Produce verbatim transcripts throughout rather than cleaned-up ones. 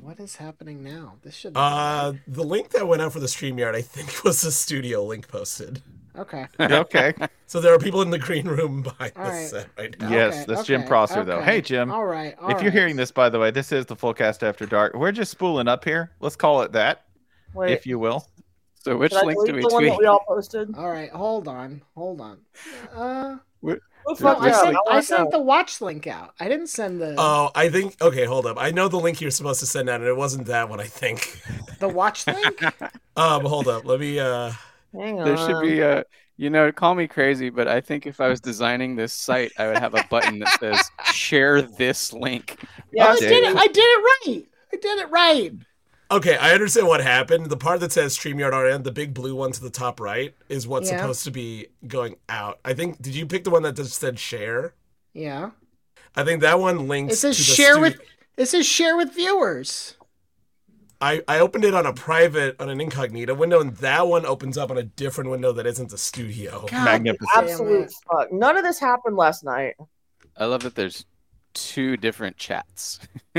What is happening now? This should. Uh, the link that went out for the StreamYard, I think, was the studio link posted. Okay. Okay. So there are people in the green room behind All the right. set right now. Yes, Okay, that's okay, Jim Prosser, though. okay. Hey, Jim. All right. All if you're right. hearing this, by the way, this is the Fullcast After Dark. We're just spooling up here. Let's call it that, Wait, if you will. So which did I link do delete we the one that tweet? we all posted? All right. Hold on. Hold on. Uh, Who no, fucked I up? sent, I I wanna sent know. the watch link out. I didn't send the Oh, I think. Okay, hold up. I know the link you're supposed to send out, and it wasn't that one. I think. the watch link. Um, hold up. Let me. Uh, Hang on. There should be a, you know, call me crazy, but I think if I was designing this site, I would have a button that says "Share this link." Yeah, I did it. I did it right. I did it right. okay, I understand what happened. The part that says StreamYard R N, the big blue one to the top right, is what's Yeah. supposed to be going out. I think. Did you pick the one that just said share? Yeah. I think that one links. It says to the share stu- with. It says share with viewers. I, I opened it on a private, on an incognito window, and that one opens up on a different window that isn't the studio. God Magnificent. damn Absolute it. fuck. None of this happened last night. I love that there's two different chats.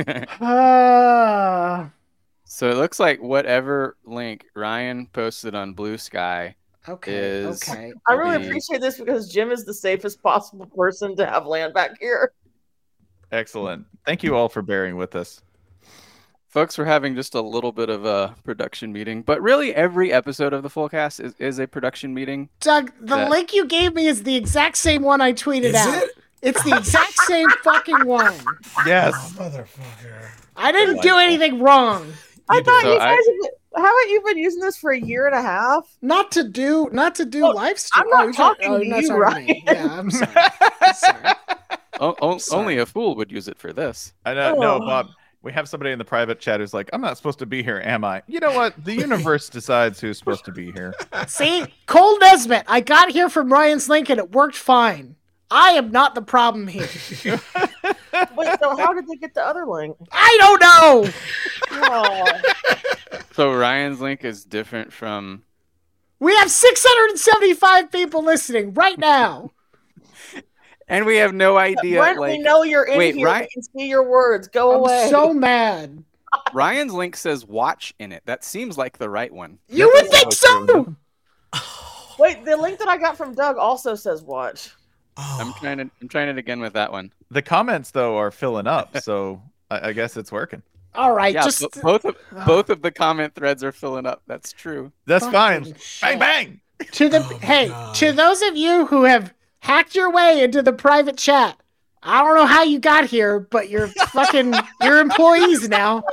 Uh, So it looks like whatever link Ryan posted on Blue Sky okay. is Okay. I really The- appreciate this because Jim is the safest possible person to have land back here. Excellent. Thank you all for bearing with us. Folks, we're having just a little bit of a production meeting, but really every episode of the Fullcast is, is a production meeting. Doug, the That- link you gave me is the exact same one I tweeted Is out. it? It's the exact same fucking one. Yes. Oh, motherfucker. I didn't do Delightful. anything wrong. I You thought did. you So guys I- have been, haven't you been using this for a year and a half? Not to do, not to do Oh, live stream. I'm not you're talk- talking oh, to you're not you, talking to me. Ryan. Yeah, I'm sorry. I'm sorry. O- o- Sorry. only a fool would use it for this. I know, no, Oh. Bob. We have somebody in the private chat who's like, I'm not supposed to be here, am I? You know what? The universe decides who's supposed to be here. See, Cole Nesbitt, I got here from Ryan's link and it worked fine. I am not the problem here. Wait, so how did they get the other link? I don't know. Oh, So Ryan's link is different from. We have six hundred seventy-five people listening right now. And we have no idea. Brent, like, we know you're in wait, here. Ryan- We can see your words. Go I'm away. so mad. Ryan's link says "watch" in it. That seems like the right one. You would think so. Wait, the link that I got from Doug also says watch. I'm Oh. trying to. I'm trying it again with that one. The comments, though, are filling up, so I, I guess it's working. All right, Yeah, just bo- both of both of the comment threads are filling up. That's true. That's Fucking fine. shit. Bang, bang. to the Oh my hey God. to those of you who have hacked your way into the private chat. I don't know how you got here, but you're fucking you're employees now.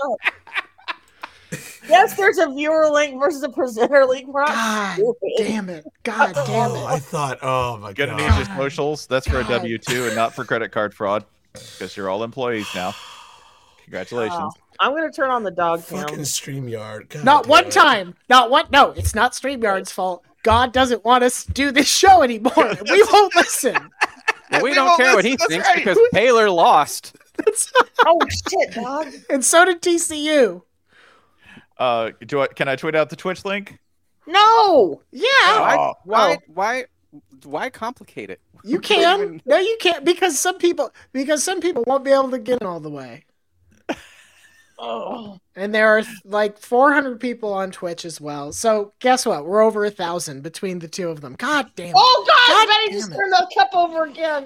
Yes, there's a viewer link versus a presenter link. We're not God stupid. damn it! God damn Oh, I it! thought, oh my Gonna god. need your socials. That's for a God. W two and not for credit card fraud, because you're all employees now. Congratulations. Wow. I'm gonna turn on the dog cam. Fucking StreamYard. God Not damn one it. time. Not one. No, it's not StreamYard's fault. God doesn't want us to do this show anymore. We won't listen. Well, we We don't won't care what he listen, that's thinks right. because Taylor lost. Oh shit, dog. And so did T C U. Uh, do I, can I tweet out the Twitch link? No. Yeah, Why? Oh. Why? Oh. Why? Why complicate it? you can. No, you can't because some people because some people won't be able to get in all the way. Oh. And there are like four hundred people on Twitch as well. So guess what? We're over a thousand between the two of them. God damn it. Oh God, God Betty damn just it. turned the cup over again.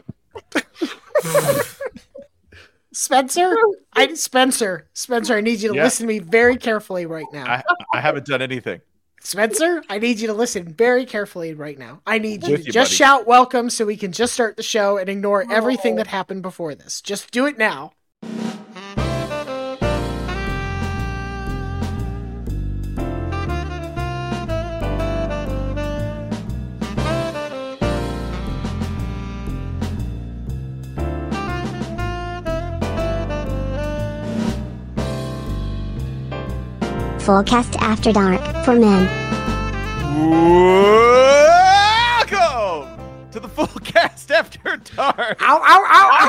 Spencer, I Spencer, Spencer, I need you to Yeah. listen to me very carefully right now. I, I haven't done anything. Spencer, I need you to listen very carefully right now. I need you With to you, just buddy. shout welcome so we can just start the show and ignore everything Oh. that happened before this. Just do it now. Fullcast After Dark for men. Welcome to the full cast after dark. Ow, ow,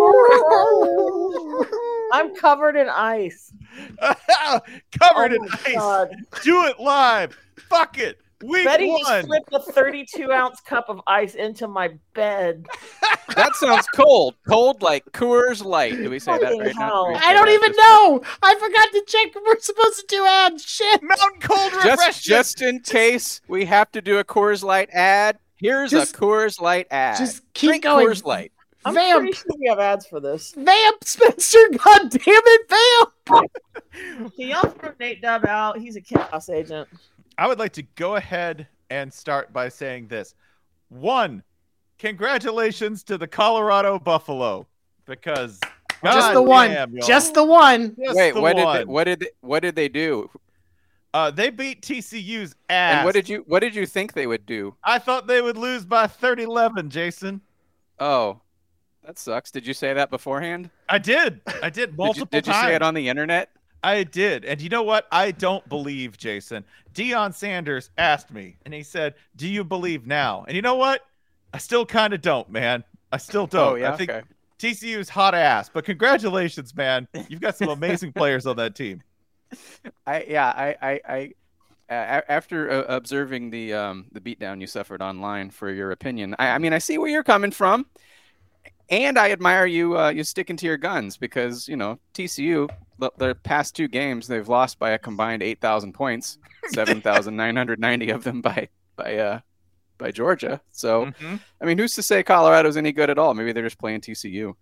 ow, ow! I'm covered in ice. Covered Oh in my ice. God. Do it live. Fuck it. Week Betty one. just slipped a thirty-two ounce cup of ice into my bed. That sounds cold. Cold like Coors Light. Do we say that Holy right now? hell. Do we say I don't that even just- know. I forgot to Nick. We're supposed to do ads. Shit. Mountain Cold Refreshment. Just, just in case we have to do a Coors Light ad, here's Just- a Coors Light ad. Just keep Drink going. Coors Light. I'm Vamp. pretty sure we have ads for this. Vamp, Spencer. God damn it, Vamp. Can y'all throw Nate Dub out? He's a chaos agent. I would like to go ahead and start by saying this. One, congratulations to the Colorado Buffalo, because Just the one. goddamn, y'all. Just the one. Just Wait, the what did one. they, what did they, what did they do? Uh, they beat T C U's ass. And what did you what did you think they would do? I thought they would lose by thirty eleven, Jason. Oh, that sucks. Did you say that beforehand? I did. I did multiple did you, did times. you say it on the internet? I did. And you know what? I don't believe, Jason. Deion Sanders asked me, and he said, do you believe now? And you know what? I still kind of don't, man. I still don't. Oh, yeah? I think Okay. T C U's hot ass. But congratulations, man. You've got some amazing players on that team. I yeah I I, I uh, after uh, observing the um the beatdown you suffered online for your opinion, I, I mean I see where you're coming from, and I admire you uh, you sticking to your guns because you know T C U the, their past two games they've lost by a combined eight thousand points, seven thousand nine hundred ninety of them by by uh by Georgia. So Mhm. I mean who's to say Colorado's any good at all? Maybe they're just playing T C U.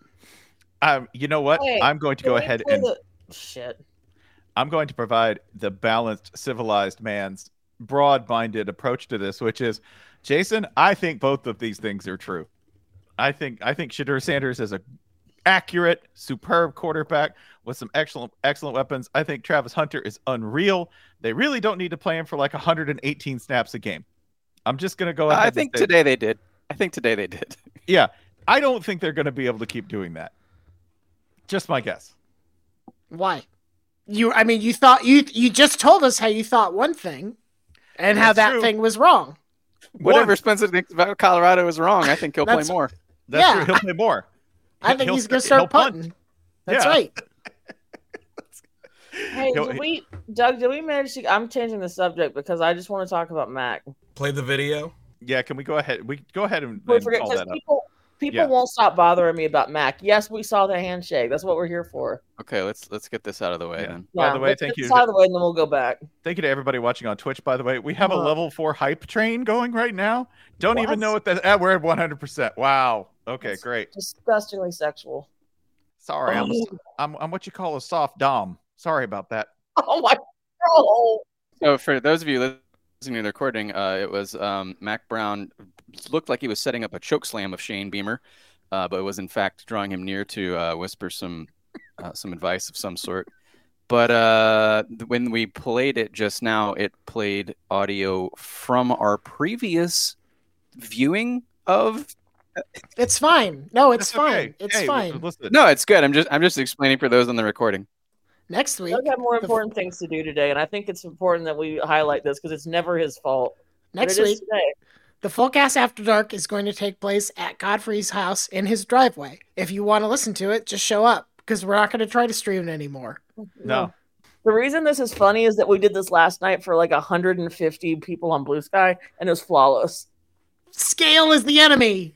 Um, you know what? Hey, I'm going to Can go we ahead play and the- Shit. I'm going to provide the balanced, civilized man's broad-minded approach to this, which is, Jason, I think both of these things are true. I think I think Shadur Sanders is a accurate, superb quarterback with some excellent, excellent weapons. I think Travis Hunter is unreal. They really don't need to play him for like one hundred eighteen snaps a game. I'm just going to go ahead. I and think say- today they did. I think today they did. Yeah, I don't think they're going to be able to keep doing that. Just my guess. Why? You, I mean, you thought you you just told us how you thought one thing, and how That's that true. thing was wrong. Whatever One, Spencer thinks about Colorado is wrong. I think he'll play That's- more. that's yeah, true. He'll play more. I think He'll he's gonna start- start he'll punt. punting. That's Yeah. right. Hey, He'll- did we, Doug? Did we manage to? I'm changing the subject because I just want to talk about Mac. Play the video. Yeah, can we go ahead? We go ahead and, We and forget call because that up. people people Yeah. won't stop bothering me about Mac. Yes, we saw the handshake. That's what we're here for. Okay, let's let's get this out of the way Yeah. then. By Yeah, the way, let's thank get you. this out of the way, and then we'll go back. Thank you to everybody watching on Twitch, by the way. We have a Uh-huh. level four hype train going right now. Don't even What? know what that uh, we're at one hundred percent. Wow. Okay, That's great. Disgustingly sexual. Sorry, I'm, Oh. I'm I'm what you call a soft dom. Sorry about that. Oh my god! So for those of you listening to the recording, uh, it was um, Mac Brown looked like he was setting up a choke slam of Shane Beamer, uh, but it was in fact drawing him near to uh, whisper some uh, some advice of some sort. But uh, when we played it just now, it played audio from our previous viewing of. It's fine. No, it's That's okay. fine. It's Hey, fine. Listen, No, it's good. I'm just I'm just explaining for those on the recording. Next week, Doug had more the- important things to do today, and I think it's important that we highlight this because it's never his fault. But next it is week, today. the Fullcast After Dark is going to take place at Godfrey's house in his driveway. If you want to listen to it, just show up because we're not going to try to stream it anymore. no. The reason this is funny is that we did this last night for like one hundred fifty people on Blue Sky, and it was flawless. Scale is the enemy.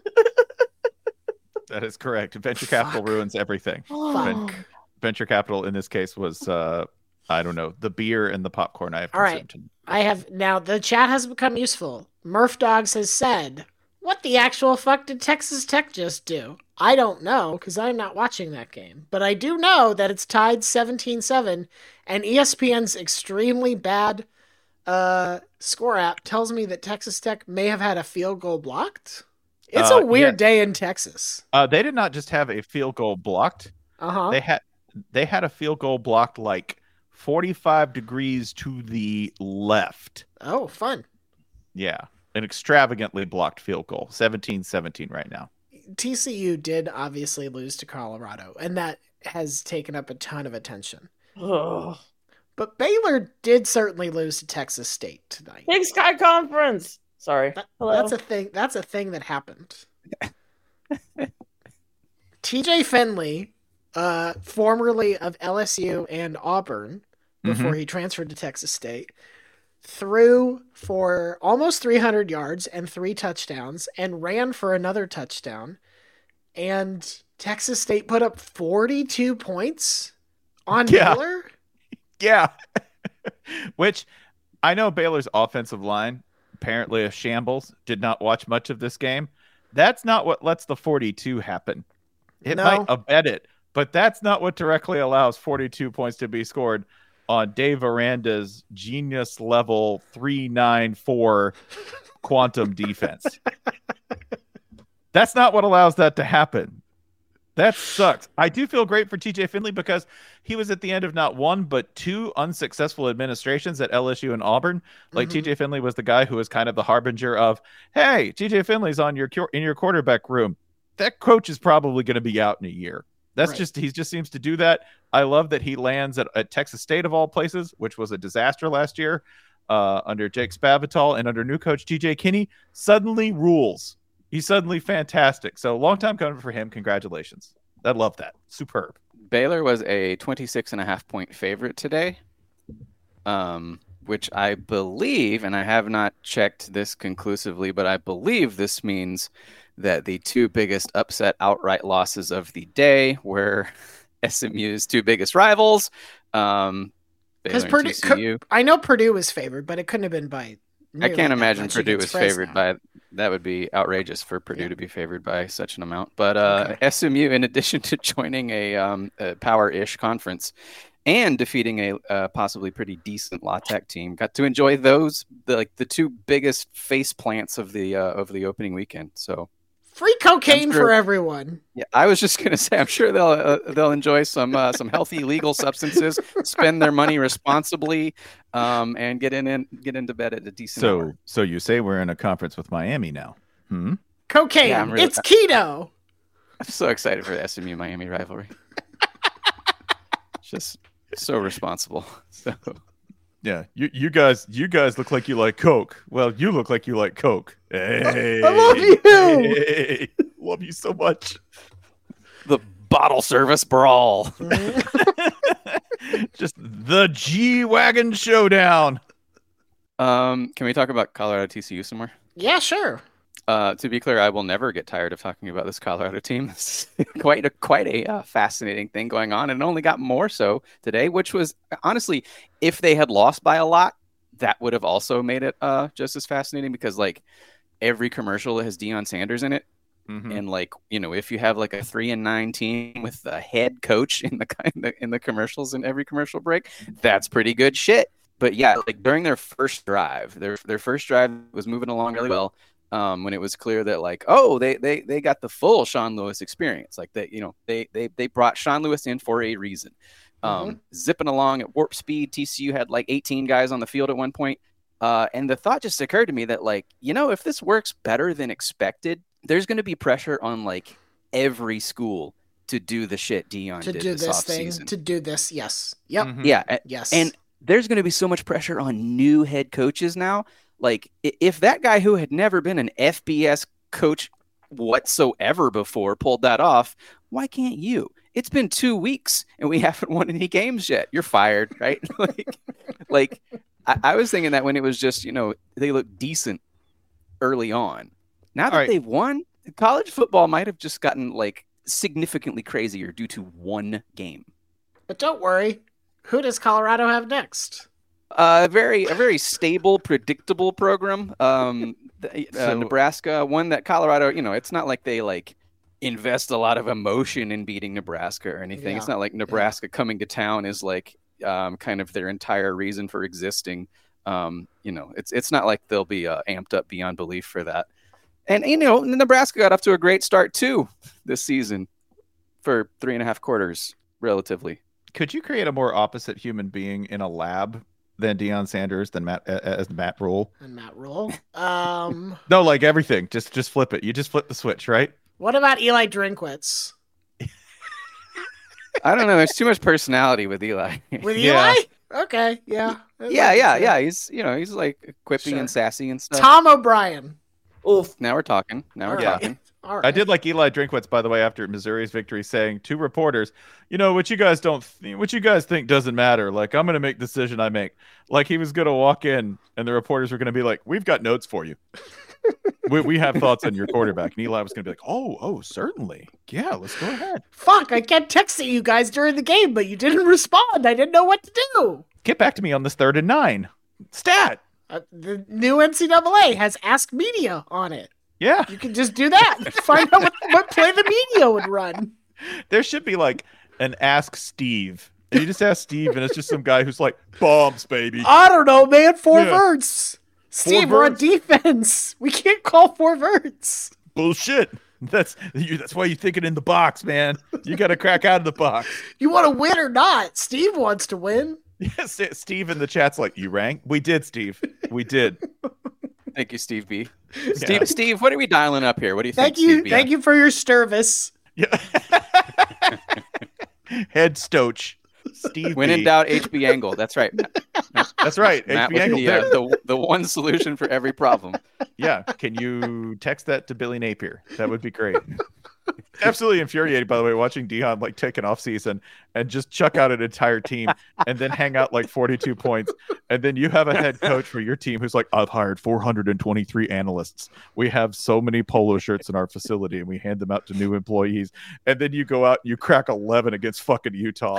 That is correct. Venture capital Fuck. ruins everything. Fuck. Venture capital in this case was uh I don't know, the beer and the popcorn I have All right. consumed. I have now the chat has become useful. Murph Dogs has said, "What the actual fuck did Texas Tech just do?" I don't know because I'm not watching that game, but I do know that it's tied seventeen seven, and E S P N's extremely bad uh, score app tells me that Texas Tech may have had a field goal blocked. It's Uh, a weird yes. day in Texas. Uh they did not just have a field goal blocked. Uh huh. They had they had a field goal blocked like forty-five degrees to the left. Oh, fun. Yeah. An extravagantly blocked field goal. seventeen seventeen right now. T C U did obviously lose to Colorado, and that has taken up a ton of attention. Ugh. But Baylor did certainly lose to Texas State tonight. Big Sky Conference. Sorry. That- Hello. That's a thing. That's a thing that happened. T J Finley, uh, formerly of L S U and Auburn, before he transferred to Texas State, threw for almost three hundred yards and three touchdowns, and ran for another touchdown. And Texas State put up forty-two points on Yeah. Baylor. Yeah. Which I know Baylor's offensive line, apparently a shambles, did not watch much of this game. That's not what lets the forty-two happen. It No. might abet it, but that's not what directly allows forty-two points to be scored on Dave Aranda's genius level three ninety-four quantum defense. That's not what allows that to happen. That sucks. I do feel great for T J Finley because he was at the end of not one, but two unsuccessful administrations at L S U and Auburn. Like Mm-hmm. T J Finley was the guy who was kind of the harbinger of, hey, T J Finley's on your in your quarterback room. That coach is probably going to be out in a year. That's Right. just, he just seems to do that. I love that he lands at, at Texas State of all places, which was a disaster last year uh, under Jake Spavital, and under new coach T J Kinney, suddenly rules. He's suddenly fantastic. So long time coming for him. Congratulations. I love that. Superb. Baylor was a twenty-six and a half point favorite today, um, which I believe, and I have not checked this conclusively, but I believe this means that the two biggest upset outright losses of the day were S M U's two biggest rivals, um, Because Baylor and Purdue, T C U. I know Purdue was favored, but it couldn't have been by. I nearly can't that imagine much Purdue was against favored Fresno. by. That would be outrageous for Purdue Yeah. to be favored by such an amount. But uh, Okay. S M U, in addition to joining a, um, a power-ish conference and defeating a uh, possibly pretty decent La Tech team, got to enjoy those the, like the two biggest face plants of the uh, of the opening weekend. So Free cocaine I'm sure- for everyone. yeah, I was just gonna say, I'm sure they'll uh, they'll enjoy some uh, some healthy legal substances, spend their money responsibly, um, and get in, in get into bed at a decent So, hour. so you say we're in a conference with Miami now? Hmm. Cocaine. Yeah, I'm really- It's keto. I'm so excited for the S M U Miami rivalry. Just so responsible. So Yeah, you you guys you guys look like you like Coke. Well, you look like you like Coke. Hey, I love you. hey, love you so much. the bottle service brawl. Just the G Wagon showdown. Um, can we talk about Colorado T C U some more? Yeah, sure. Uh, to be clear, I will never get tired of talking about this Colorado team. It's quite a quite a uh, fascinating thing going on, and it only got more so today. Which was honestly, if they had lost by a lot, that would have also made it uh, just as fascinating because like every commercial has Deion Sanders in it, Mhm. and like you know, if you have like a three and nine team with the head coach in the in the, in the commercials in every commercial break, that's pretty good shit. But yeah, like during their first drive, their their first drive was moving along really well. Um, when it was clear that like, oh, they they they got the full Sean Lewis experience, like they you know they they they brought Sean Lewis in for a reason. Um, zipping along at warp speed, T C U had like eighteen guys on the field at one point, uh, and the thought just occurred to me that like you know if this works better than expected, there's going to be pressure on like every school to do the shit Dion To did do this, this off thing. season. To do this. Yes. Yep. Mhm. Yeah, a- Yes. and there's going to be so much pressure on new head coaches now. Like, i- if that guy who had never been an F B S coach whatsoever before pulled that off, why can't you? It's been two weeks and we haven't won any games yet. You're fired, right? like, like I, I was thinking that when it was just, you know, they look decent early on. Now that All right. they've won, college football might have just gotten like significantly crazier due to one game. But don't worry. Who does Colorado have next? Uh, a very a very stable, predictable program. Um, the- uh, So- Nebraska, one that Colorado, you know, it's not like they like invest a lot of emotion in beating Nebraska or anything. It's Yeah. not like Nebraska coming to town is like um, kind of their entire reason for existing. Um, you know, it's it's not like they'll be uh, amped up beyond belief for that. And you know, Nebraska got off to a great start too this season for three and a half quarters, relatively. Could you create a more opposite human being in a lab than Deion Sanders than Matt as Matt Rule? And Matt Rule. Um, No, like everything. Just just flip it. You just flip the switch, right? what about Eli Drinkwitz? I don't know. There's too much personality with Eli. With Yeah. Eli? Okay, yeah. Yeah, yeah, yeah. He's you know he's like quippy Sure. and sassy and stuff. Tom O'Brien. Oof. Now we're talking. Now we're All right. talking. All right. I did like Eli Drinkwitz, by the way, after Missouri's victory, saying to reporters, "You know what you guys don't, th- what you guys think doesn't matter. Like I'm going to make the decision I make." Like he was going to walk in, and the reporters were going to be like, "We've got notes for you. we we have thoughts on your quarterback." And Eli was going to be like, "Oh, oh, certainly, yeah, let's go ahead." Fuck! I kept texting you guys during the game, but you didn't respond. I didn't know what to do. Get back to me on this third and nine. Stat. Uh, the new N C double A has Ask Media on it. Yeah. You can just do that. Find out what, what play the media would run. There should be like an Ask Steve. And you just ask Steve, and it's just some guy who's like, bombs, baby. I don't know, man. Four Yeah. verts. Steve, Four we're on verts? defense. We can't call four verts. Bullshit. That's you, that's why you think it in the box, man. You got to crack out of the box. You want to win or not? Steve wants to win. Yes, Steve in the chat's like, you rang? We did, Steve. We did. Thank you, Steve B. Yeah. Steve, Steve, what are we dialing up here? What do you Thank think? you. Steve B? Thank you for your service. Yeah. Head Stoach. Steve When in B. doubt, H B Angle. That's right. That's right. Matt H B with Angle the, there. uh, the the one solution for every problem. Yeah. Can you text that to Billy Napier? That would be great. Absolutely infuriated, by the way, watching Dion like take an off season and just chuck out an entire team and then hang out like forty-two points. And then you have a head coach for your team who's like, I've hired four hundred twenty-three analysts. We have so many polo shirts in our facility and we hand them out to new employees. And then you go out and you crack eleven against fucking Utah.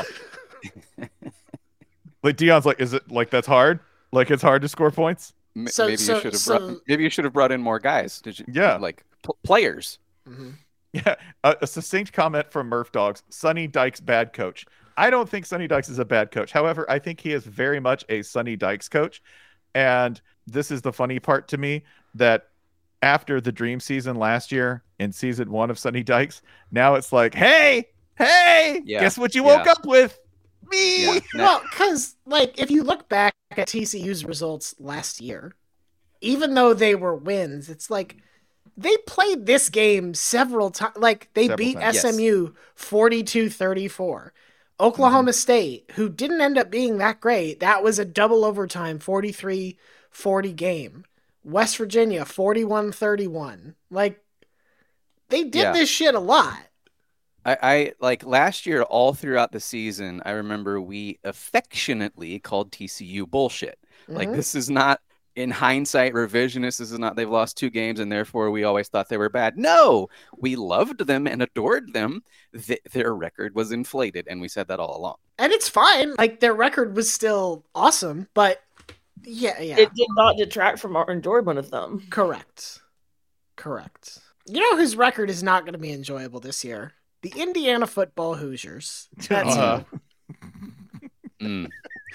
Like Dion's like, is it like that's hard? Like it's hard to score points? M- So- maybe so- you should have so- brought. Maybe you should have brought in more guys. Did you? Yeah. Like p- players. Mm-hmm. Yeah, a, a succinct comment from Murph Dogs. Sonny Dykes bad coach. I don't think Sonny Dykes is a bad coach. However, I think he is very much a Sonny Dykes coach. And this is the funny part to me, that after the dream season last year in season one of Sonny Dykes, now it's like, hey, hey, Yeah, guess what you woke yeah. up with? Me. Yeah. Well, because, like, if you look back at T C U's results last year, even though they were wins, it's like they played this game several times. Like, they Several beat times, yes. S M U forty-two thirty-four. Oklahoma State, who didn't end up being that great, that was a double overtime forty-three forty game. West Virginia, forty-one thirty-one. Like, they did Yeah. this shit a lot. I, I like last year, all throughout the season, I remember we affectionately called T C U bullshit. Like Mhm. this is not, in hindsight, revisionist. This is not they've lost two games and therefore we always thought they were bad. No, we loved them and adored them. Th- their record was inflated, and we said that all along. And it's fine. Like, their record was still awesome, but yeah, yeah. It did not detract from our enjoyment of them. Correct. Correct. You know whose record is not going to be enjoyable this year? The Indiana football Hoosiers. That's Uh, Mm.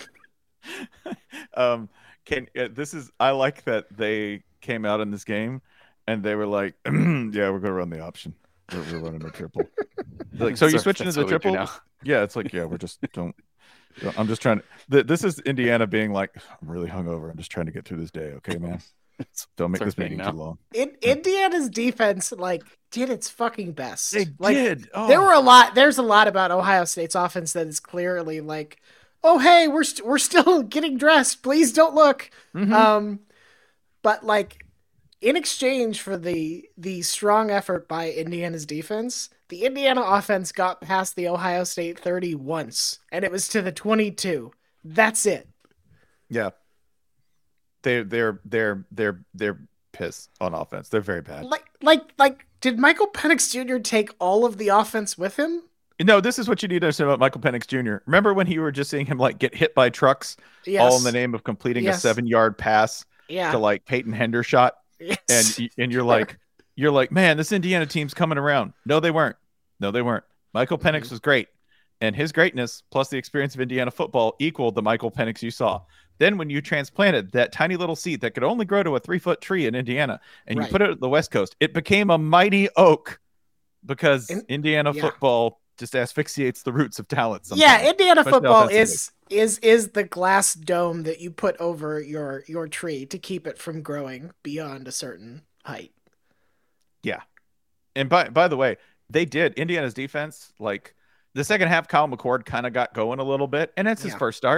um can uh, this is I like that they came out in this game and they were like, yeah, we're gonna run the option, we're, we're running a triple. Like, so you That's- switching to that's the what we do triple? now. Yeah, it's like, yeah, we're just don't, don't- I'm just trying to th- this is Indiana being like, I'm really hungover, I'm just trying to get through this day, okay, man, don't make It's our this thing meeting now. too long. In, Indiana's defense, like, did its fucking best. They like, did. Oh. There were a lot. There's a lot about Ohio State's offense that is clearly like, oh hey, we're st- we're still getting dressed. Please don't look. Mhm. Um, but like, in exchange for the the strong effort by Indiana's defense, the Indiana offense got past the Ohio State thirty once, and it was to the twenty-two. That's it. Yeah, they they're they're they're they're piss on offense. They're very bad. Like like like, did Michael Penix Junior take all of the offense with him? No, this is what you need to understand about Michael Penix Junior Remember when you were just seeing him like get hit by trucks, Yes. all in the name of completing a Yes. seven-yard pass Yeah. to like Peyton Hendershot, Yes. and y- and you're like, you're like, man, this Indiana team's coming around. No, they weren't. No, they weren't. Michael Penix was great, and his greatness plus the experience of Indiana football equaled the Michael Penix you saw. Then when you transplanted that tiny little seed that could only grow to a three-foot tree in Indiana, and you Right. put it at the West Coast, it became a mighty oak because In- Indiana yeah. football just asphyxiates the roots of talent. Yeah, sometimes. Indiana especially football offensively. is is is the glass dome that you put over your your tree to keep it from growing beyond a certain height. Yeah. And by by the way, they did Indiana's defense, like the second half, Kyle McCord kind of got going a little bit, and it's his Yeah. first start.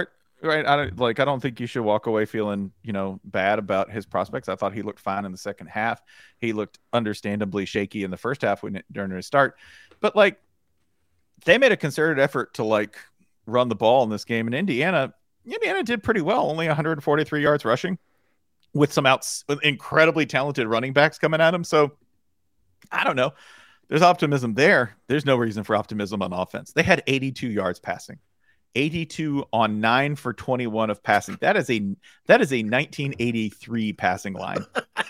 right. I don't like. I don't think you should walk away feeling, you know, bad about his prospects. I thought he looked fine in the second half. He looked understandably shaky in the first half when during his start, but like they made a concerted effort to like run the ball in this game. And Indiana, Indiana did pretty well. Only one hundred forty-three yards rushing, with some outs, with incredibly talented running backs coming at him. So I don't know. There's optimism there. There's no reason for optimism on offense. They had eighty-two yards passing. eighty-two on nine for twenty-one of passing. That is a that is a nineteen eighty-three passing line.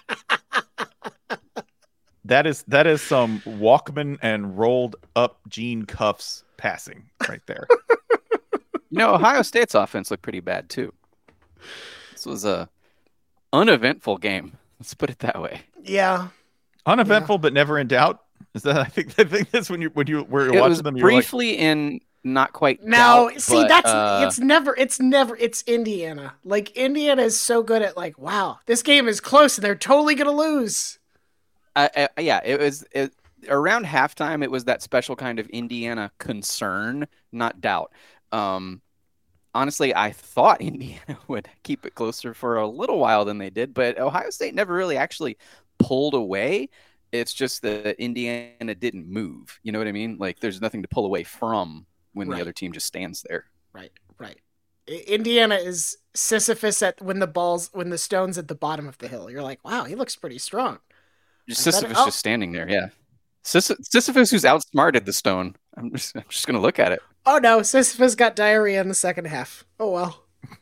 that is that is some Walkman and rolled up jean cuffs passing right there. You know, Ohio State's offense looked pretty bad too. This was a uneventful game. Let's put it that way. Yeah. Uneventful, Yeah. but never in doubt. Is that I think I think that's when you when you were It watching was them. You were like, briefly in not quite. Now, doubt, see, but, that's uh, it's never, it's never, it's Indiana. Like Indiana is so good at like, wow, this game is close and they're totally gonna lose. I, I, yeah, it was it, around halftime. It was that special kind of Indiana concern, not doubt. Um, honestly, I thought Indiana would keep it closer for a little while than they did, but Ohio State never really actually pulled away. It's just that Indiana didn't move. You know what I mean? Like there's nothing to pull away from when Right. the other team just stands there. Right, right. I- Indiana is Sisyphus at when the balls, when the stone's at the bottom of the hill. You're like, wow, he looks pretty strong. Just I better- Sisyphus oh. just standing there. Yeah. Sis- Sisyphus who's outsmarted the stone. I'm just, I'm just going to look at it. Oh no, Sisyphus got diarrhea in the second half. Oh well.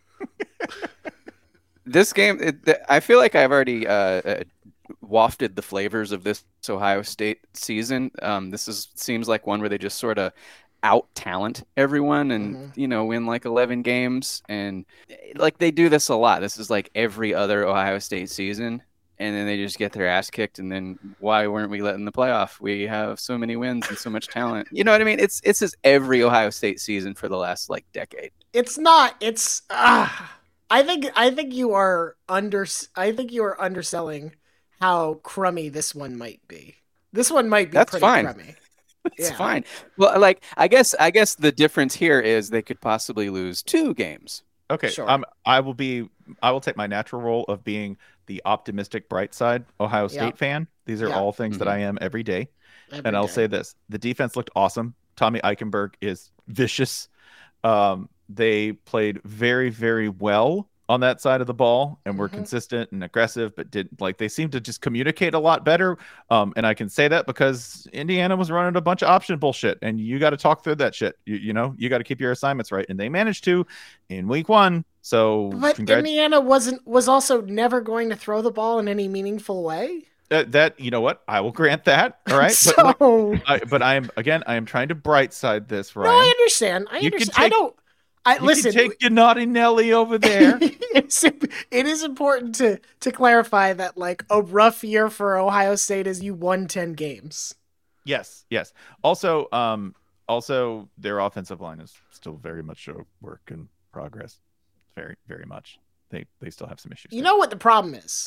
This game, it, th- I feel like I've already uh, uh, wafted the flavors of this Ohio State season. Um, this is seems like one where they just sort of out talent everyone and Mhm. you know win like eleven games, and like they do this a lot. This is like every other Ohio State season, and then they just get their ass kicked. And then why weren't we letting the playoff? We have so many wins and so much talent. You know what I mean? It's it's just every Ohio State season for the last like decade. It's not. It's. Ah. I think. I think you are under. I think you are underselling how crummy this one might be. This one might be That's pretty fine. crummy. It's Yeah. fine. Well, like I guess I guess the difference here is they could possibly lose two games. okay, Sure. um, I will be. I will take my natural role of being the optimistic, bright side Ohio State Yeah. fan. These are Yeah. all things that Mhm. I am every day. Every And I'll day. say this: the defense looked awesome. Tommy Eichenberg is vicious. Um, they played very, very well on that side of the ball and were Mhm. consistent and aggressive, but did like they seemed to just communicate a lot better. Um, and I can say that because Indiana was running a bunch of option bullshit, and you got to talk through that shit. You, you know, you got to keep your assignments right, and they managed to in week one. So But congrat- Indiana wasn't. Was also never going to throw the ball in any meaningful way. that, that you know what, I will grant that. All right, So. but like, I, but I am again, I am trying to bright side this, Ryan. No, I understand. I You can understand. I take- don't. I You listen. can take your naughty Nelly over there. it's, it is important to to clarify that like a rough year for Ohio State is you won ten games. Yes, yes. Also, um, also their offensive line is still very much a work in progress. Very, very much. They they still have some issues. You there. know what the problem is?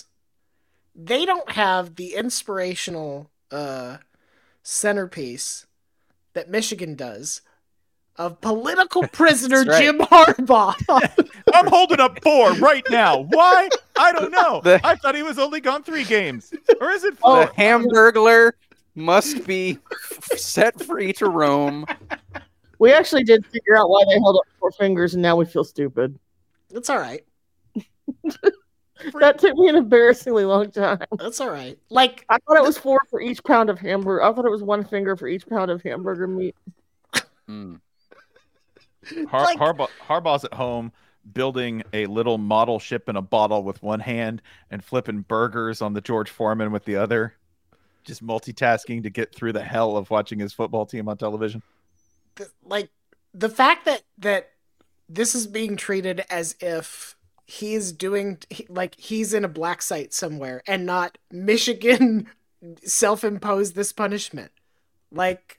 They don't have the inspirational uh, centerpiece that Michigan does of political prisoner That's right. Jim Harbaugh. I'm holding up four right now. Why? I don't know. The- I thought he was only gone three games, or is it The four? Hamburglar must be f- set free to roam. We actually did figure out why they held up four fingers, and now we feel stupid. That's all right. That took me an embarrassingly long time. That's all right. Like I thought it was four for each pound of hamburger. I thought it was one finger for each pound of hamburger meat. Hmm. Har- like- Harbaugh, Harbaugh's at home building a little model ship in a bottle with one hand and flipping burgers on the George Foreman with the other. Just multitasking to get through the hell of watching his football team on television. th- like the fact that that this is being treated as if he's doing he, like he's in a black site somewhere and not Michigan self-imposed this punishment. Like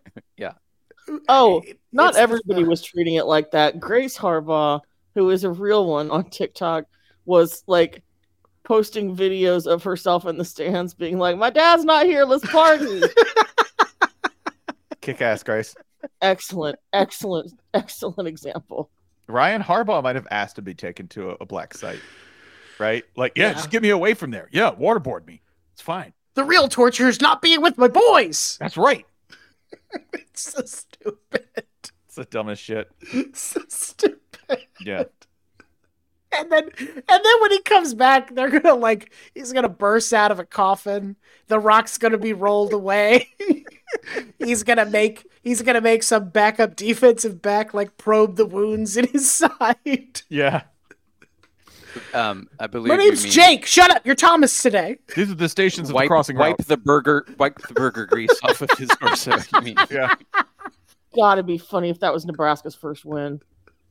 Oh, not it's- everybody was treating it like that. Grace Harbaugh, who is a real one on TikTok, was like posting videos of herself in the stands being like, "My dad's not here, let's party." Kick ass, Grace. Excellent, excellent, excellent example. Ryan Harbaugh might have asked to be taken to a, a black site, right? Like, yeah, Yeah. just get me away from there. Yeah, waterboard me. It's fine. The real torture is not being with my boys. That's right. It's so stupid. It's the dumbest shit. So stupid. Yeah. And then, and then when he comes back, they're gonna like he's gonna burst out of a coffin. The Rock's gonna be rolled away. he's gonna make he's gonna make some backup defensive back like probe the wounds in his side. Yeah. Um, I believe My you name's mean Jake. Shut up. You're Thomas today. These are the stations of Wipe, the crossing wipe route. the burger, wipe the burger grease off of his torso. You mean? Yeah. Gotta be funny if that was Nebraska's first win.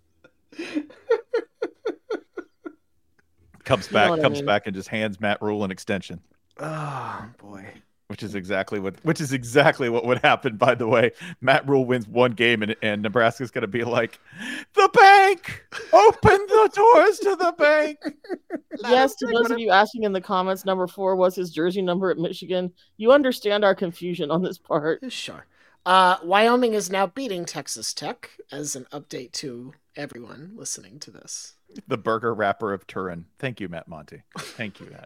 Comes You know back, what I comes mean. back, and just hands Matt Rule an extension. Oh boy. Which is exactly what which is exactly what would happen, by the way. Matt Rule wins one game and, and Nebraska's gonna be like, the bank! Open the doors to the bank. Yes, to those of you asking in the comments, number four was his jersey number at Michigan. You understand our confusion on this part. Sure. Uh, Wyoming is now beating Texas Tech as an update to everyone listening to this. The burger wrapper of Turin. Thank you, Matt Monty. Thank you, Matt.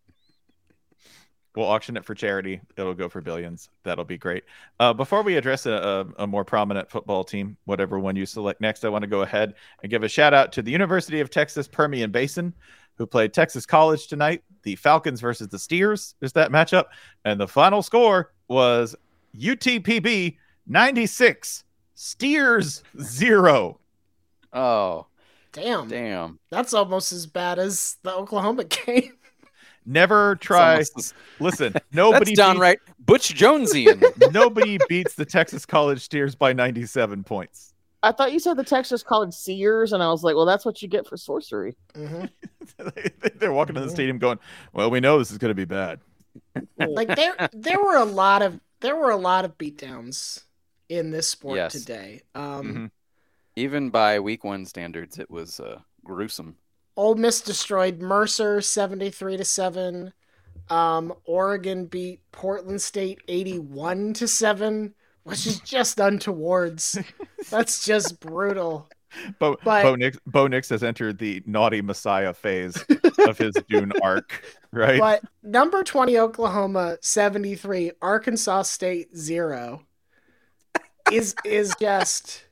We'll auction it for charity. It'll go for billions. That'll be great. Uh, before we address a, a, a more prominent football team, whatever one you select next, I want to go ahead and give a shout out to the University of Texas Permian Basin, who played Texas College tonight. The Falcons versus the Steers is that matchup. And the final score was U T P B ninety-six, Steers zero. Oh, Damn. damn. That's almost as bad as the Oklahoma game. Never try. It's almost- Listen, nobody That's beats- downright Butch Jonesian. Nobody beats the Texas College Steers by ninety-seven points. I thought you said the Texas College Seers, and I was like, well, that's what you get for sorcery. Mm-hmm. They're walking to the stadium going, well, we know this is going to be bad. Like there, there were a lot of there were a lot of beatdowns in this sport Yes. today. Um, Mhm. Even by week one standards, it was uh, gruesome. Ole Miss destroyed Mercer seventy-three to seven. Um, Oregon beat Portland State eighty-one to seven, which is just untowards. That's just brutal. Bo, But- Bo, Nix, Bo Nix has entered the naughty Messiah phase of his Dune arc, right? But number twenty Oklahoma seventy-three, Arkansas State zero is is just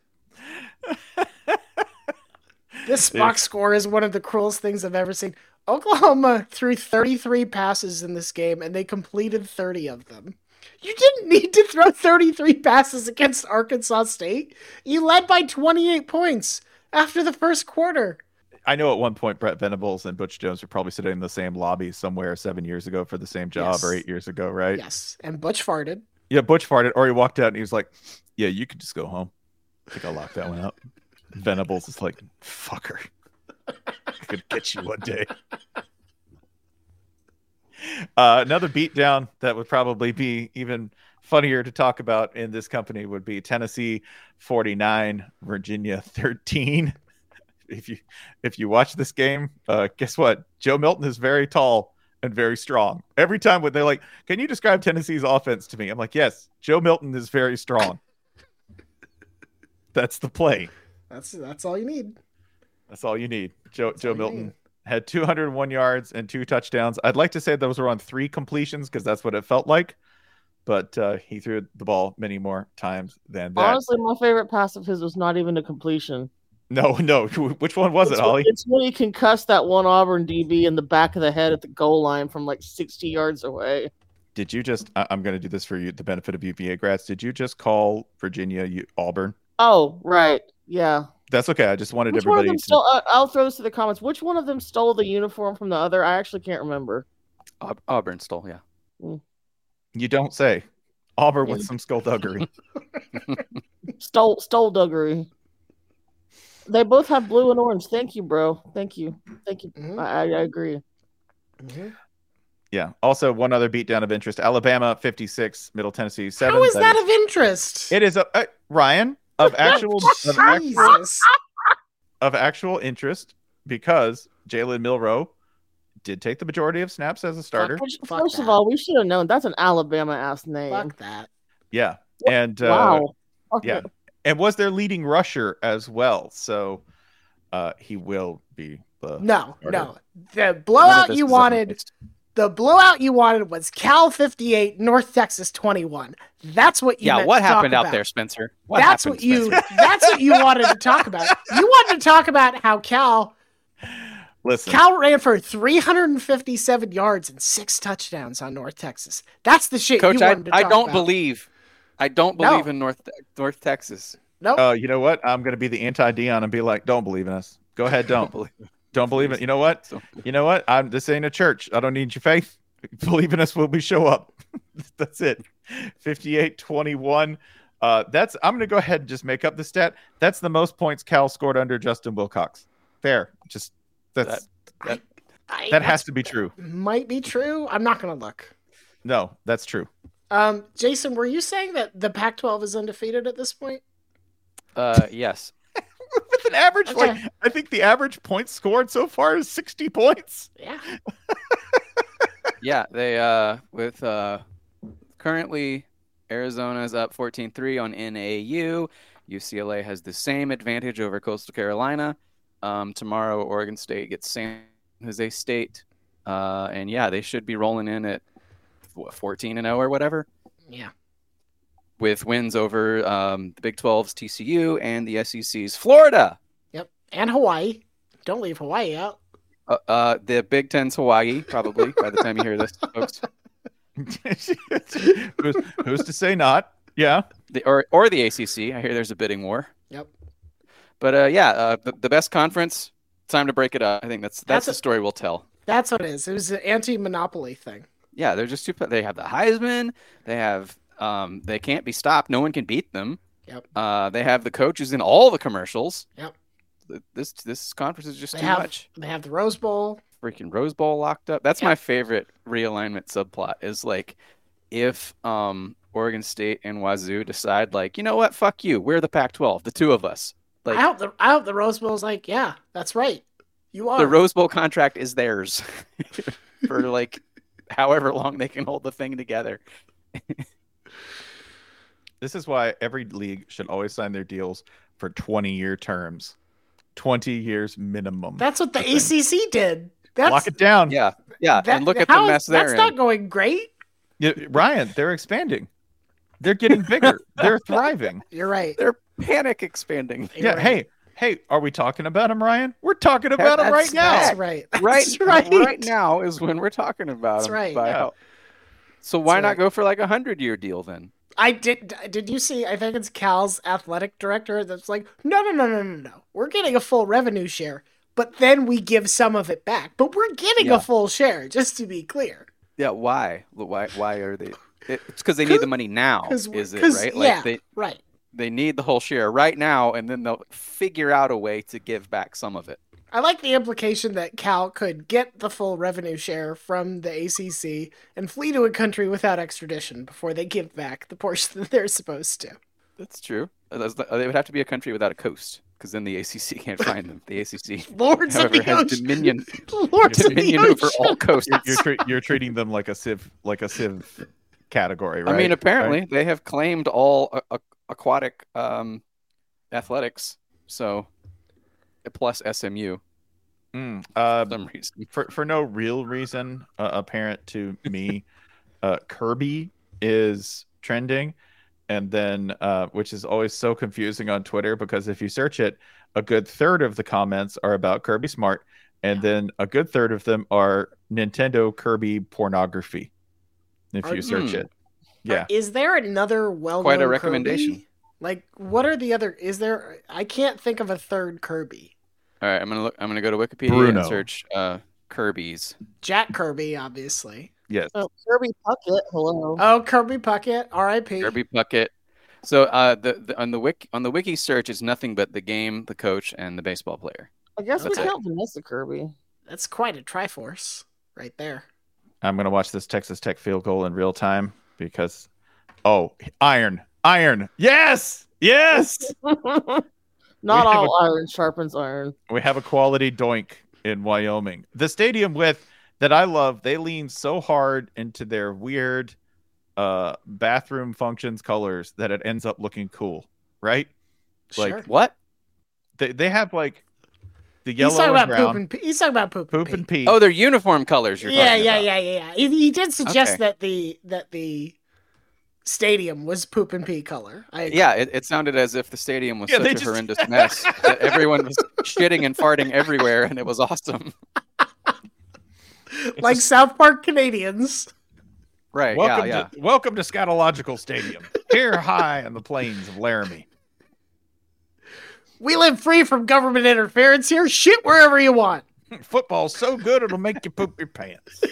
this box score is one of the cruelest things I've ever seen. Oklahoma threw thirty-three passes in this game and they completed thirty of them. You didn't need to throw thirty-three passes against Arkansas State. You led by twenty-eight points after the first quarter. I know at one point Brett Venables and Butch Jones were probably sitting in the same lobby somewhere seven years ago for the same job Yes. or eight years ago, right? Yes, and Butch farted. Yeah, Butch farted, or he walked out and he was like, yeah, you can just go home. I think I'll lock that one up. Venables is like, fucker. I could get you one day. Uh, another beatdown that would probably be even funnier to talk about in this company would be Tennessee forty-nine, Virginia thirteen. If you if you watch this game, uh, guess what? Joe Milton is very tall and very strong. Every time when they're like, "Can you describe Tennessee's offense to me?" I'm like, "Yes, Joe Milton is very strong." That's the play. That's that's all you need. That's all you need. Joe Joe all you Milton need. had two hundred one yards and two touchdowns. I'd like to say those were on three completions because that's what it felt like, but uh, he threw the ball many more times than that. Honestly, my favorite pass of his was not even a completion. No, no. Which one was it's, it, Ollie? It's when he concussed that one Auburn D B in the back of the head at the goal line from like sixty yards away. Did you just? I- I'm going to do this for you, the benefit of U V A grads. Did you just call Virginia U- Auburn? Oh, right. Yeah. That's okay. I just wanted Which one of everybody them to. stole? Uh, I'll throw this to the comments. Which one of them stole the uniform from the other? I actually can't remember. Aub- Auburn stole, yeah. You don't say. Auburn Yeah. with some skullduggery. Stole, stole Duggery. They both have blue and orange. Thank you, bro. Thank you. Thank you. Mhm. I, I agree. Mhm. Yeah. Also, one other beatdown of interest: Alabama fifty-six, Middle Tennessee seven. How is that of interest? It is a uh, Ryan of actual of actual, Jesus. of actual interest because Jalen Milroe did take the majority of snaps as a starter. Fuck. Which, Fuck first of that. all, we should have known that's an Alabama ass name. Fuck that. Yeah, and uh, Wow. Fuck yeah. it. and was their leading rusher as well. So uh, he will be the No, starter. no. The None of blowout this you is wanted, unfixed. the blowout you wanted was Cal fifty-eight, North Texas twenty-one. That's what you Yeah, meant what to talk happened out about. there, Spencer? What that's happened, what you Spencer? that's what you wanted to talk about. You wanted to talk about how Cal Listen, Cal ran for three hundred fifty-seven yards and six touchdowns on North Texas. That's the shit Coach, you I, wanted to I talk don't about. believe. I don't No. believe in North North Texas. Nope. uh, you know what? I'm going to be the anti-Dion and be like, don't believe in us. Go ahead, don't. believe. Don't believe it. You know what? Don't You know what? I'm this ain't a church. I don't need your faith. Believe in us when we show up. That's it. fifty-eight twenty-one. Uh, that's I'm gonna go ahead and just make up the stat. That's the most points Cal scored under Justin Wilcox. Fair. Just that's That- I, that has to be true. might be true. I'm not going to look. No, that's true. Um, Jason, were you saying that the Pac twelve is undefeated at this point? Uh, yes. With an average, Okay. like I think the average points scored so far is sixty points. Yeah. Yeah, they uh with uh currently Arizona's up fourteen three on N A U. U C L A has the same advantage over Coastal Carolina. Um, tomorrow Oregon State gets San Jose State. Uh, and yeah, they should be rolling in at what, fourteen and oh or whatever, Yeah. with wins over um, the Big twelve's T C U and the S E C's Florida. Yep. And Hawaii. Don't leave Hawaii out. Uh, uh, the Big Ten's Hawaii, probably, by the time you hear this, folks. who's, who's to say not? Yeah. The, or or the A C C. I hear there's a bidding war. Yep. But uh, yeah, uh, the, the best conference. Time to break it up. I think that's that's, That's the a- story we'll tell. That's what it is. It was an anti-monopoly thing. Yeah, they're just too. They have the Heisman. They have. Um, they can't be stopped. No one can beat them. Yep. Uh, they have the coaches in all the commercials. Yep. Th- This this conference is just They too have much. they have the Rose Bowl. Freaking Rose Bowl locked up. That's Yeah. my favorite realignment subplot. Is like, if um Oregon State and Wazoo decide like, you know what, fuck you, we're the Pac twelve, the two of us. Like, I hope the I hope the Rose Bowl's like, yeah, that's right. You are. the Rose Bowl contract is theirs for like however long they can hold the thing together. This is why every league should always sign their deals for twenty-year terms, twenty years minimum. That's what the I think. A C C did. That's Lock it down. Yeah, yeah. that- and look at how the is- mess they're That's in. not going great. Yeah, Ryan, they're expanding. They're getting bigger. They're thriving. You're right. They're panic expanding. You're Yeah. right. Hey, hey, are we talking about him, Ryan? We're talking about him That's- right now. That's right. Right, That's right. right now is when we're talking about That's them. right. By Yeah. how- So why That's not right. go for like a hundred year deal then? I did. Did you see? I think it's Cal's athletic director that's like, no, no, no, no, no, no. We're getting a full revenue share, but then we give some of it back. But we're getting Yeah. a full share, just to be clear. Yeah, why? Why? Why are they? It's because they need the money now. Because Is it 'cause- right? Yeah, Like they right. they need the whole share right now, and then they'll figure out a way to give back some of it. I like the implication that Cal could get the full revenue share from the A C C and flee to a country without extradition before they give back the portion that they're supposed to. That's true. That's the- They would have to be a country without a coast, because then the A C C can't find them. The A C C, Lords of however, the has ocean. dominion Lords of the dominion over ocean. all coasts. You're you're, tre- you're treating them like a civ like a civ category, right? I mean, apparently Right? they have claimed all a- a- aquatic um, athletics, so plus S M U Mm, uh, for some reason. for for no real reason uh, apparent to me, uh, Kirby is trending, and then uh, which is always so confusing on Twitter because if you search it, a good third of the comments are about Kirby Smart, and then a good third of them are Nintendo Kirby pornography. If Are- you search Hmm. it, yeah. Is there another well Quite a recommendation. Like, what are the other? Is there? I can't think of a third Kirby. All right, I'm gonna look. I'm gonna go to Wikipedia Bruno. and search uh, Kirby's. Jack Kirby, obviously. Yes. Oh, Kirby Puckett, hello. Oh, Kirby Puckett, R I P Kirby Puckett. So uh, the, the on the wiki on the wiki search is nothing but the game, the coach, and the baseball player. I guess we That's it. count Vanessa Kirby. That's quite a Triforce right there. I'm gonna watch this Texas Tech field goal in real time because, oh, iron, iron, yes, yes. Not We have all iron sharpens iron. We have a quality doink in Wyoming. The stadium with that I love, they lean so hard into their weird uh bathroom functions colors that it ends up looking cool, right? Like, Sure. What? They they have like The yellow He's talking and about brown. poop and pee. He's talking about poop, Poop and and pee. pee. Oh, they're uniform colors. You're Yeah, talking yeah, about. yeah, yeah, yeah. He, he did suggest Okay. that the that the stadium was poop and pee color. I agree. Yeah, it, it sounded as if the stadium was Yeah, they such a just- horrendous mess that everyone was shitting and farting everywhere, and it was awesome. like South Park Canadians. Right? welcome yeah, yeah. to welcome to Scatological Stadium, here high on the plains of Laramie. We live free from government interference here. Shit wherever you want. Football's so good it'll make you poop your pants.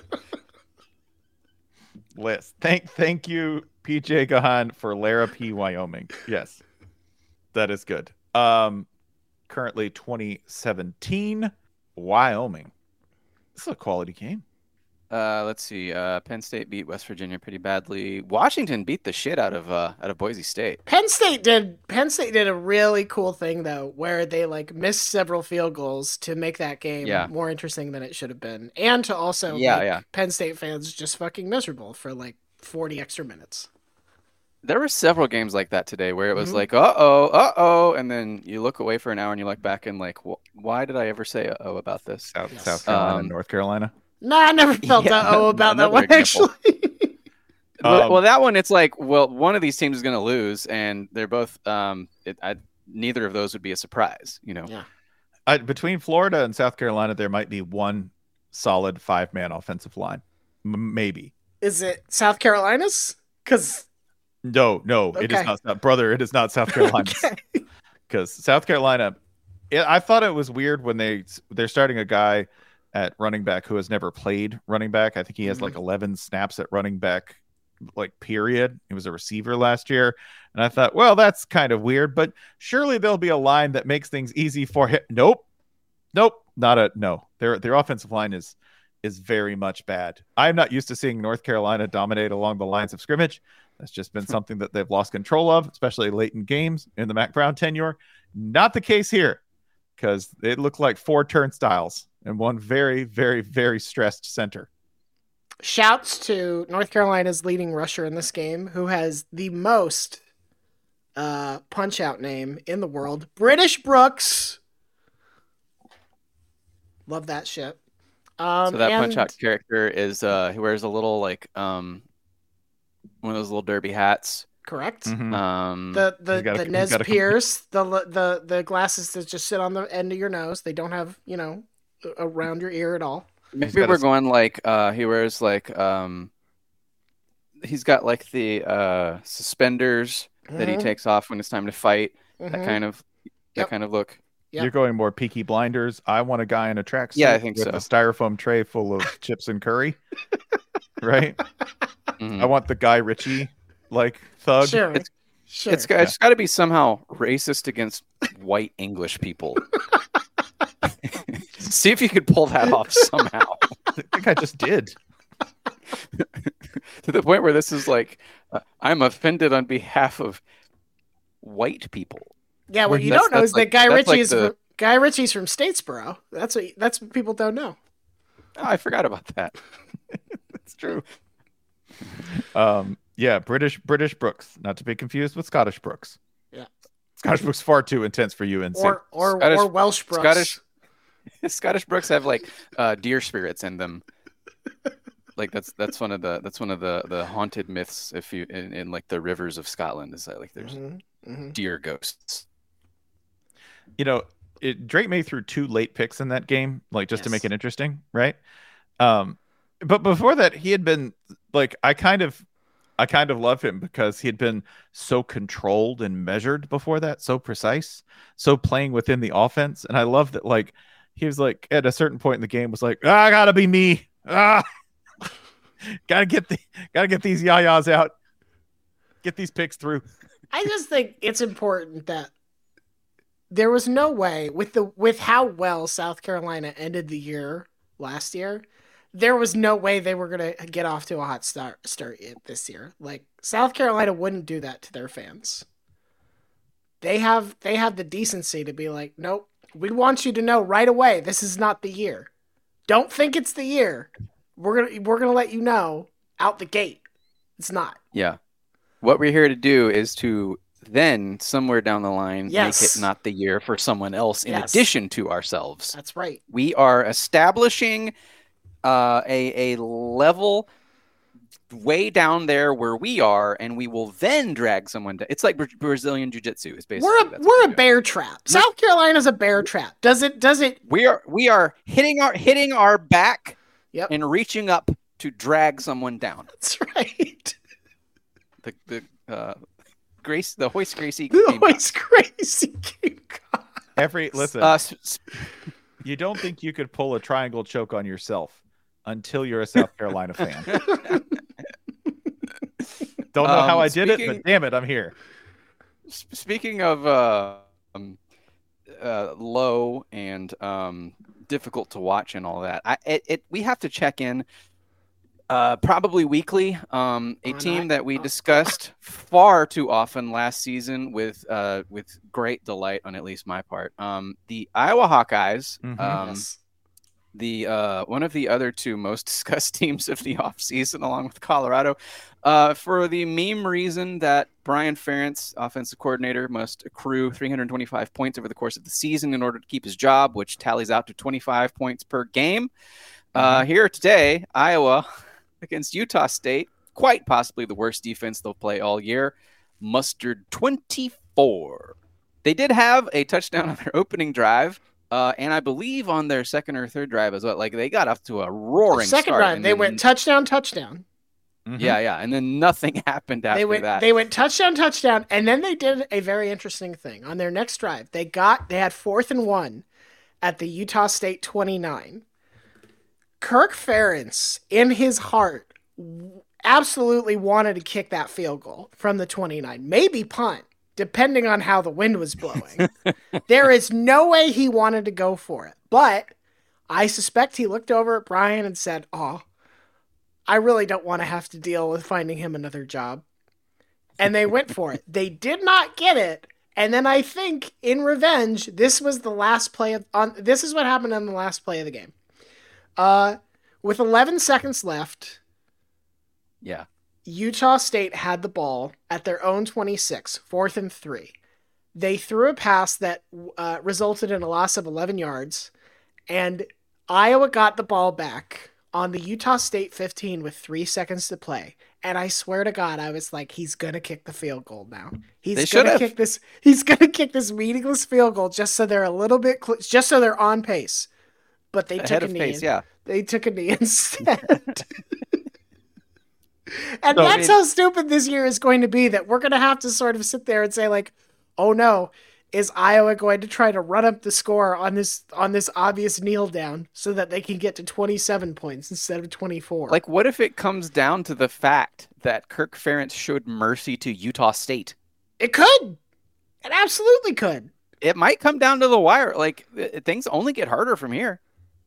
Liz, thank thank you, P J Gahan, for Laramie, Wyoming. Yes, that is good. Um, currently twenty seventeen, Wyoming. This is a quality game. Uh, let's see. Uh, Penn State beat West Virginia pretty badly. Washington beat the shit out of uh, out of Boise State. Penn State did Penn State did a really cool thing though, where they like missed several field goals to make that game Yeah. more interesting than it should have been, and to also Yeah, make yeah. Penn State fans just fucking miserable for like forty extra minutes. There were several games like that today where it was Mhm. like, uh oh, uh oh, and then you look away for an hour and you look back and like, wh- why did I ever say uh oh about this? South, Yes. South Carolina, Um, North Carolina. No, I never felt Yeah, that oh about that another one example. actually. Well, Um, well, that one, it's like, well, one of these teams is going to lose, and they're both. Um, it, I, neither of those would be a surprise, you know. Yeah. Uh, between Florida and South Carolina, there might be one solid five-man offensive line, M- maybe. Is it South Carolina's? Because No, no, it is Okay. not, South- brother. It is not South Carolina. okay. Because South Carolina, it, I thought it was weird when they they're starting a guy at running back who has never played running back. I think he has like eleven snaps at running back, like period. He was a receiver last year, and I thought, well, that's kind of weird, but surely there'll be a line that makes things easy for him. Nope, nope, not a no. Their their offensive line is is very much bad. I'm not used to seeing North Carolina dominate along the lines of scrimmage. That's just been something that they've lost control of, especially late in games in the Mac Brown tenure. Not the case here, because it looked like four turnstiles and one very, very, very stressed center. Shouts to North Carolina's leading rusher in this game, who has the most uh, punch out name in the world, British Brooks. Love that shit. Um, So that and- punch out character is uh, he wears a little like um, one of those little derby hats. Correct. Mhm. Um, The the He's got a- the he's Nez got a- Pierce, the the the glasses that just sit on the end of your nose. They don't have you know around your ear at all. maybe got a we're s- going like uh, he wears like um, he's got like the uh, suspenders that he Mhm, takes off when it's time to fight. That mhm. kind of that Yep. kind of look. Yep. You're going more Peaky Blinders. I want a guy in a tracksuit Yeah, I think with so. a styrofoam tray full of chips and curry. Right? Mhm. I want the Guy Ritchie like thug. Sure, It's- sure. It's got, it's got to be somehow racist against white English people. See if you could pull that off somehow. I think I just did. To the point where this is like, uh, I'm offended on behalf of white people. yeah, what Well, you that's- don't know that's is like- that Guy that's Ritchie like is the- from, Guy Ritchie's from Statesboro. That's what that's what people don't know. Oh, I forgot about that. It's true. Um, yeah, British British Brooks, not to be confused with Scottish Brooks. Yeah. Scottish Brooks far too intense for you, N C. Or or Scottish- or Welsh Brooks. Scottish Scottish Brooks have like uh, deer spirits in them. Like that's that's one of the that's one of the, the haunted myths. If you in, in like the rivers of Scotland, is that like there's Mhm, mhm. deer ghosts. You know, it, Drake May threw two late picks in that game, like just to make Yes. it interesting, right? Um, but before that, he had been like, I kind of, I kind of love him because he had been so controlled and measured before that, so precise, so playing within the offense, and I love that. Like, he was like at a certain point in the game was like, ah, I gotta be me, ah, gotta get the, gotta get these yayas out, get these picks through. I just think it's important that there was no way with the with how well South Carolina ended the year last year, there was no way they were gonna get off to a hot start start this year. Like South Carolina wouldn't do that to their fans. They have they have the decency to be like, nope, we want you to know right away this is not the year. Don't think it's the year. We're gonna we're gonna let you know out the gate. It's not. Yeah. What we're here to do is to then somewhere down the line, Yes. make it not the year for someone else in Yes. addition to ourselves. That's right. We are establishing uh, a a level way down there where we are, and we will then drag someone down. It's like Bra- Brazilian jiu-jitsu is basically. We're a that's what we're a doing. bear trap. South Carolina's a bear trap. Does it does it We are we are hitting our hitting our back Yep. and reaching up to drag someone down. That's right. The the uh, Grace the Hoist Gracie. The Gamecocks. always crazy Gamecock. Every listen, Uh, s- s- you don't think you could pull a triangle choke on yourself until you're a South Carolina fan. Don't know how Um, I did it, speaking- but damn it, I'm here. s- speaking of uh, um, uh, low and um, difficult to watch and all that, I it, it we have to check in. Uh, probably weekly. Um, a On team I- that we uh, discussed far too often last season with uh, with great delight on at least my part. Um, the Iowa Hawkeyes. Mhm. Um, Yes. the uh, one of the other two most discussed teams of the offseason, along with Colorado, uh, for the meme reason that Brian Ferentz, offensive coordinator, must accrue three hundred twenty-five points over the course of the season in order to keep his job, which tallies out to twenty-five points per game. Uh, here today, Iowa against Utah State, quite possibly the worst defense they'll play all year, mustered twenty-four. They did have a touchdown on their opening drive. Uh, and I believe on their second or third drive as well. Like they got off to a roaring Second start. drive, and they then- went touchdown, touchdown. Mhm. Yeah, yeah, and then nothing happened after They went that. they went touchdown, touchdown, and then they did a very interesting thing. On their next drive, they got they had fourth and one at the Utah State twenty-nine. Kirk Ferentz, in his heart, w- absolutely wanted to kick that field goal from the twenty-nine, maybe punt, depending on how the wind was blowing. There is no way he wanted to go for it, but I suspect he looked over at Brian and said, "Oh, I really don't want to have to deal with finding him another job." And they went for it. They did not get it. And then I think in revenge, this was the last play of on this is what happened on the last play of the game. Uh with eleven seconds left, yeah, Utah State had the ball at their own twenty-six, fourth and three. They threw a pass that uh, resulted in a loss of eleven yards, and Iowa got the ball back on the Utah State fifteen with three seconds to play. And I swear to God, I was like, he's gonna kick the field goal now. He's They gonna should've. kick this. He's gonna kick this meaningless field goal just so they're a little bit, cl- just so they're on pace. But they ahead took a of knee. pace. in- Yeah, They took a knee instead. And So, I that's mean- how stupid this year is going to be, that we're going to have to sort of sit there and say, like, oh no, is Iowa going to try to run up the score on this on this obvious kneel down so that they can get to twenty-seven points instead of twenty-four? like what if it comes down to the fact that Kirk Ferentz showed mercy to Utah State? it could. It absolutely could. It might come down to the wire. Like th- things only get harder from here.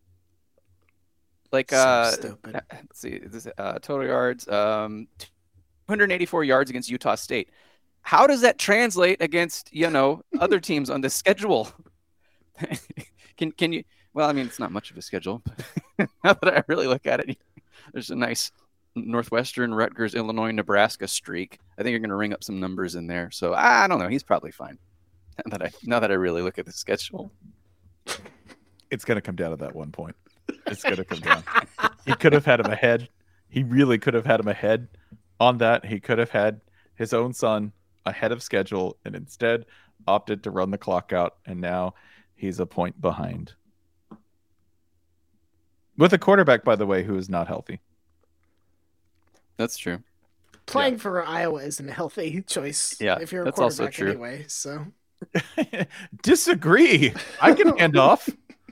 Like So uh, stupid. uh, let's see, this is, uh, total yards, um, two hundred eighty-four yards against Utah State. How does that translate against, you know, other teams on the schedule? can can you? Well, I mean, it's not much of a schedule. But now that I really look at it, there's a nice Northwestern, Rutgers, Illinois, Nebraska streak. I think you're going to ring up some numbers in there. So I, I don't know. He's probably fine. Now that I now that I really look at the schedule. It's going to come down to that one point. It's going to come down. He could have had him ahead. He really could have had him ahead on that. He could have had his own son ahead of schedule and instead opted to run the clock out. And now he's a point behind. With a quarterback, by the way, who is not healthy. That's true. Playing for Iowa isn't a healthy choice. Yeah, if you're a that's also quarterback true. anyway. So Disagree. I can hand off.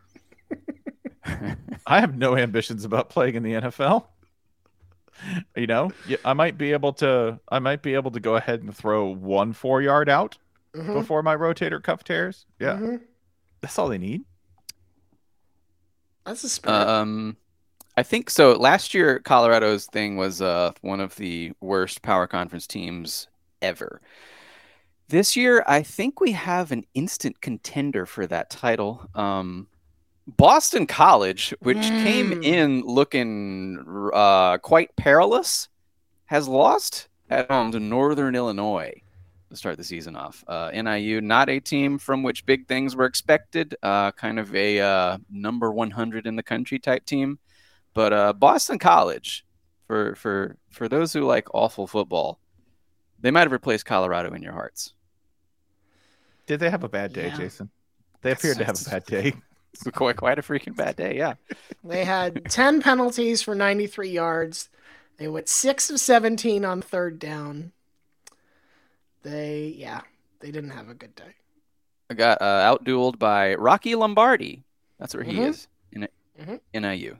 I have no ambitions about playing in the N F L. You know, yeah, I might be able to. I might be able to go ahead and throw one four yard out mhm, before my rotator cuff tears. Yeah, mhm. that's all they need. That's a spirit. Um, I think so. Last year, Colorado's thing was uh, one of the worst power conference teams ever. This year, I think we have an instant contender for that title. Um, Boston College, which came Mm. in looking uh, quite perilous, has lost at home to Northern Illinois. to start the season off. Uh, N I U, not a team from which big things were expected, uh, kind of a uh, number one hundred in the country type team. But uh, Boston College, for for for those who like awful football, they might have replaced Colorado in your hearts. Did they have a bad day, Yeah. Jason? They appeared to have a bad day. It's quite, quite a freaking bad day, yeah. They had ten penalties for ninety-three yards. They went six of seventeen on third down. They, yeah, they didn't have a good day. I got uh, outdueled by Rocky Lombardi. That's where he Mhm. is in Mhm. N I U.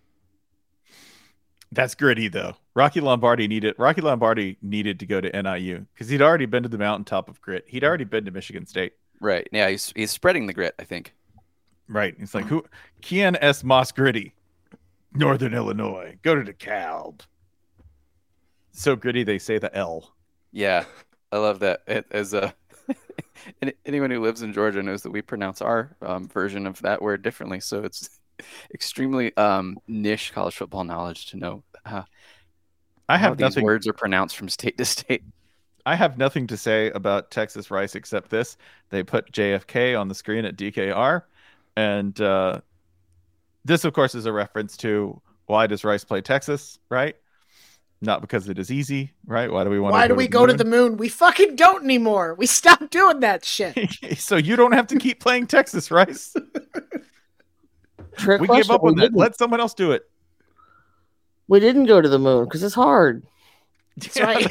That's gritty though. Rocky Lombardi needed Rocky Lombardi needed to go to N I U because he'd already been to the mountaintop of grit. He'd already been to Michigan State. Right. Yeah, he's he's spreading the grit, I think. Right. It's like who Kian S. Moss Gritty, Northern Illinois. Go to DeKalb. So gritty they say the L. Yeah, I love that. It, as a any- anyone who lives in Georgia knows that we pronounce our um, version of that word differently. So it's extremely um, niche college football knowledge to know uh, I how have these nothing words are pronounced from state to state. I have nothing to say about Texas Rice except this. They put J F K on the screen at D K R. And uh, this, of course, is a reference to why does Rice play Texas, right? Not because it is easy, right? Why do we want Why to do go we to go the to the moon? We fucking don't anymore. We stopped doing that shit. moon? So you don't have to keep playing Texas, Rice. Trick We question, gave up we on that. didn't- Let someone else do it. We didn't go to the moon because it's hard. That's right.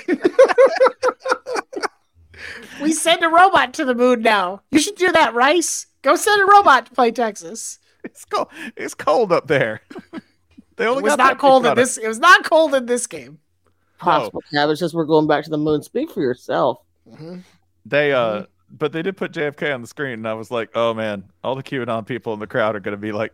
We send a robot to the moon now. You should do that, Rice. Go send a robot to play Texas. It's cold. It's cold up there. They only It was got not that cold much in on it. this. It was not cold in this game. Possible cabbage, just we're going back to the moon. Speak for yourself. Mhm. They uh, Mm-hmm. but they did put J F K on the screen, and I was like, oh man, all the QAnon people in the crowd are going to be like,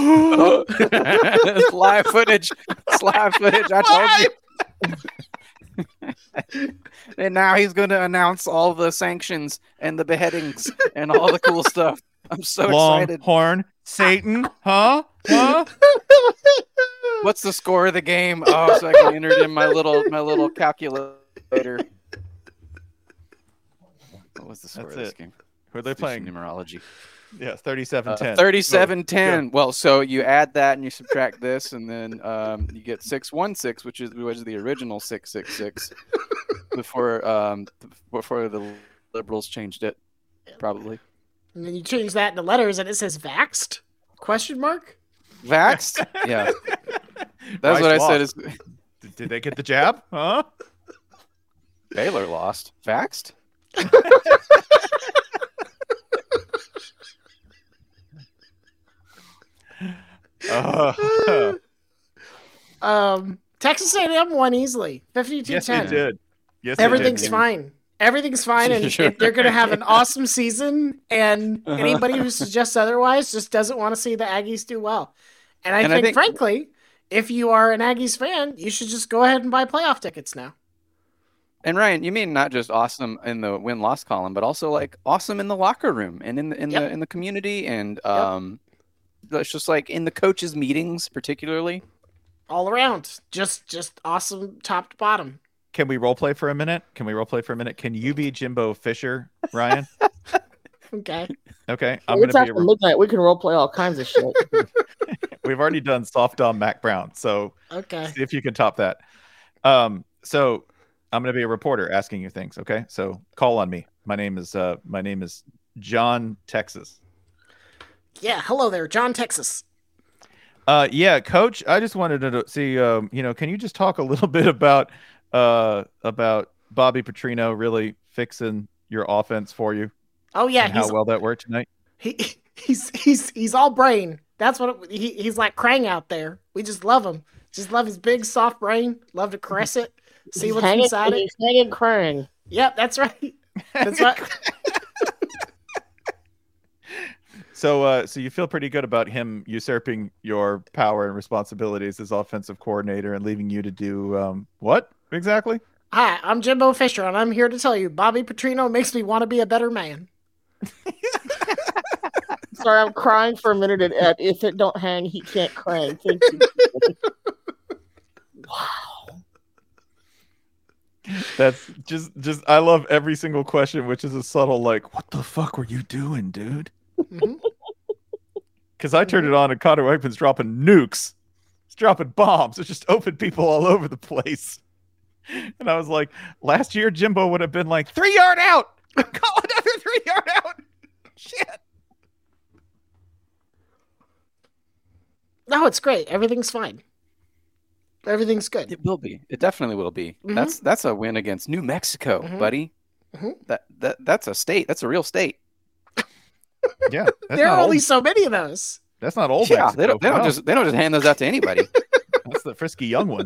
It's live footage. It's live footage. I told you. And now he's going to announce all the sanctions and the beheadings and all the cool stuff. I'm so excited. Longhorn Satan, huh? Huh? What's the score of the game? Oh, so I can enter it in my little my little calculator. What was the score That's of this it. game? Who are they Let's do playing? some numerology. Yeah, thirty-seven ten. Uh, thirty-seven ten. Well, so you add that and you subtract this, and then um, you get six one six, which is which is the original six six six before um, before the liberals changed it, probably. And then you change that into letters, and it says "vaxxed?" Question mark. Vaxxed? Yeah, that's Rice what I lost. said. Is Did, did they get the jab? Huh? Baylor lost? Vaxxed? Uh, Um, Texas A and M won easily, fifty-two yes, they ten. did. Yes, they Everything's did. fine. Everything's fine, and Sure. they're going to have an awesome season. And Uh-huh. anybody who suggests otherwise just doesn't want to see the Aggies do well. And I, And I think, think- frankly, if you are an Aggies fan, you should just go ahead and buy playoff tickets now. And Ryan, you mean not just awesome in the win loss column, but also like awesome in the locker room and in the in Yep. the in the community, and um, it's just like in the coaches' meetings, particularly. All around, just just awesome, top to bottom. Can we role play for a minute? Can we role play for a minute? Can you be Jimbo Fisher, Ryan? Okay. Okay, I'm It's gonna be. after A, midnight. We can role play all kinds of shit. we've already done soft on Mac Brown, so Okay. see if you can top that. Um, so I'm gonna be a reporter asking you things. Okay, so call on me. My name is uh, my name is John Texas. Yeah. Hello there, John, Texas. Uh, yeah, Coach. I just wanted to see. Um, you know, can you just talk a little bit about uh about Bobby Petrino really fixing your offense for you Oh yeah, and he's how well that worked tonight? he, he's he's he's all brain. That's what it, he he's like Krang out there. We just love him. Just love his big soft brain. Love to caress it. See He's what's hanging, inside it. he's hanging crying. Yep, that's right. That's right. So, uh, so you feel pretty good about him usurping your power and responsibilities as offensive coordinator and leaving you to do um, what exactly? Hi, I'm Jimbo Fisher, and I'm here to tell you, Bobby Petrino makes me want to be a better man. Sorry, I'm crying for a minute at, at if it don't hang, he can't crank. Thank you. Wow. That's just just I love every single question, which is a subtle like, what the fuck were you doing, dude? Mhm. Because I turned it on and Connor Wakeman's dropping nukes. It's dropping bombs. It's just open people all over the place. And I was like, last year Jimbo would have been like, three yard out. Call another three yard out. Shit. No, it's great. Everything's fine. Everything's good. It will be. It definitely will be. Mhm. That's that's a win against New Mexico, Mhm. buddy. Mhm. That that that's a state. That's a real state. Yeah. That's There not are only old. so many of those. That's not old. Yeah, Mexico. they don't they don't No, just they don't just hand those out to anybody. That's the frisky young one.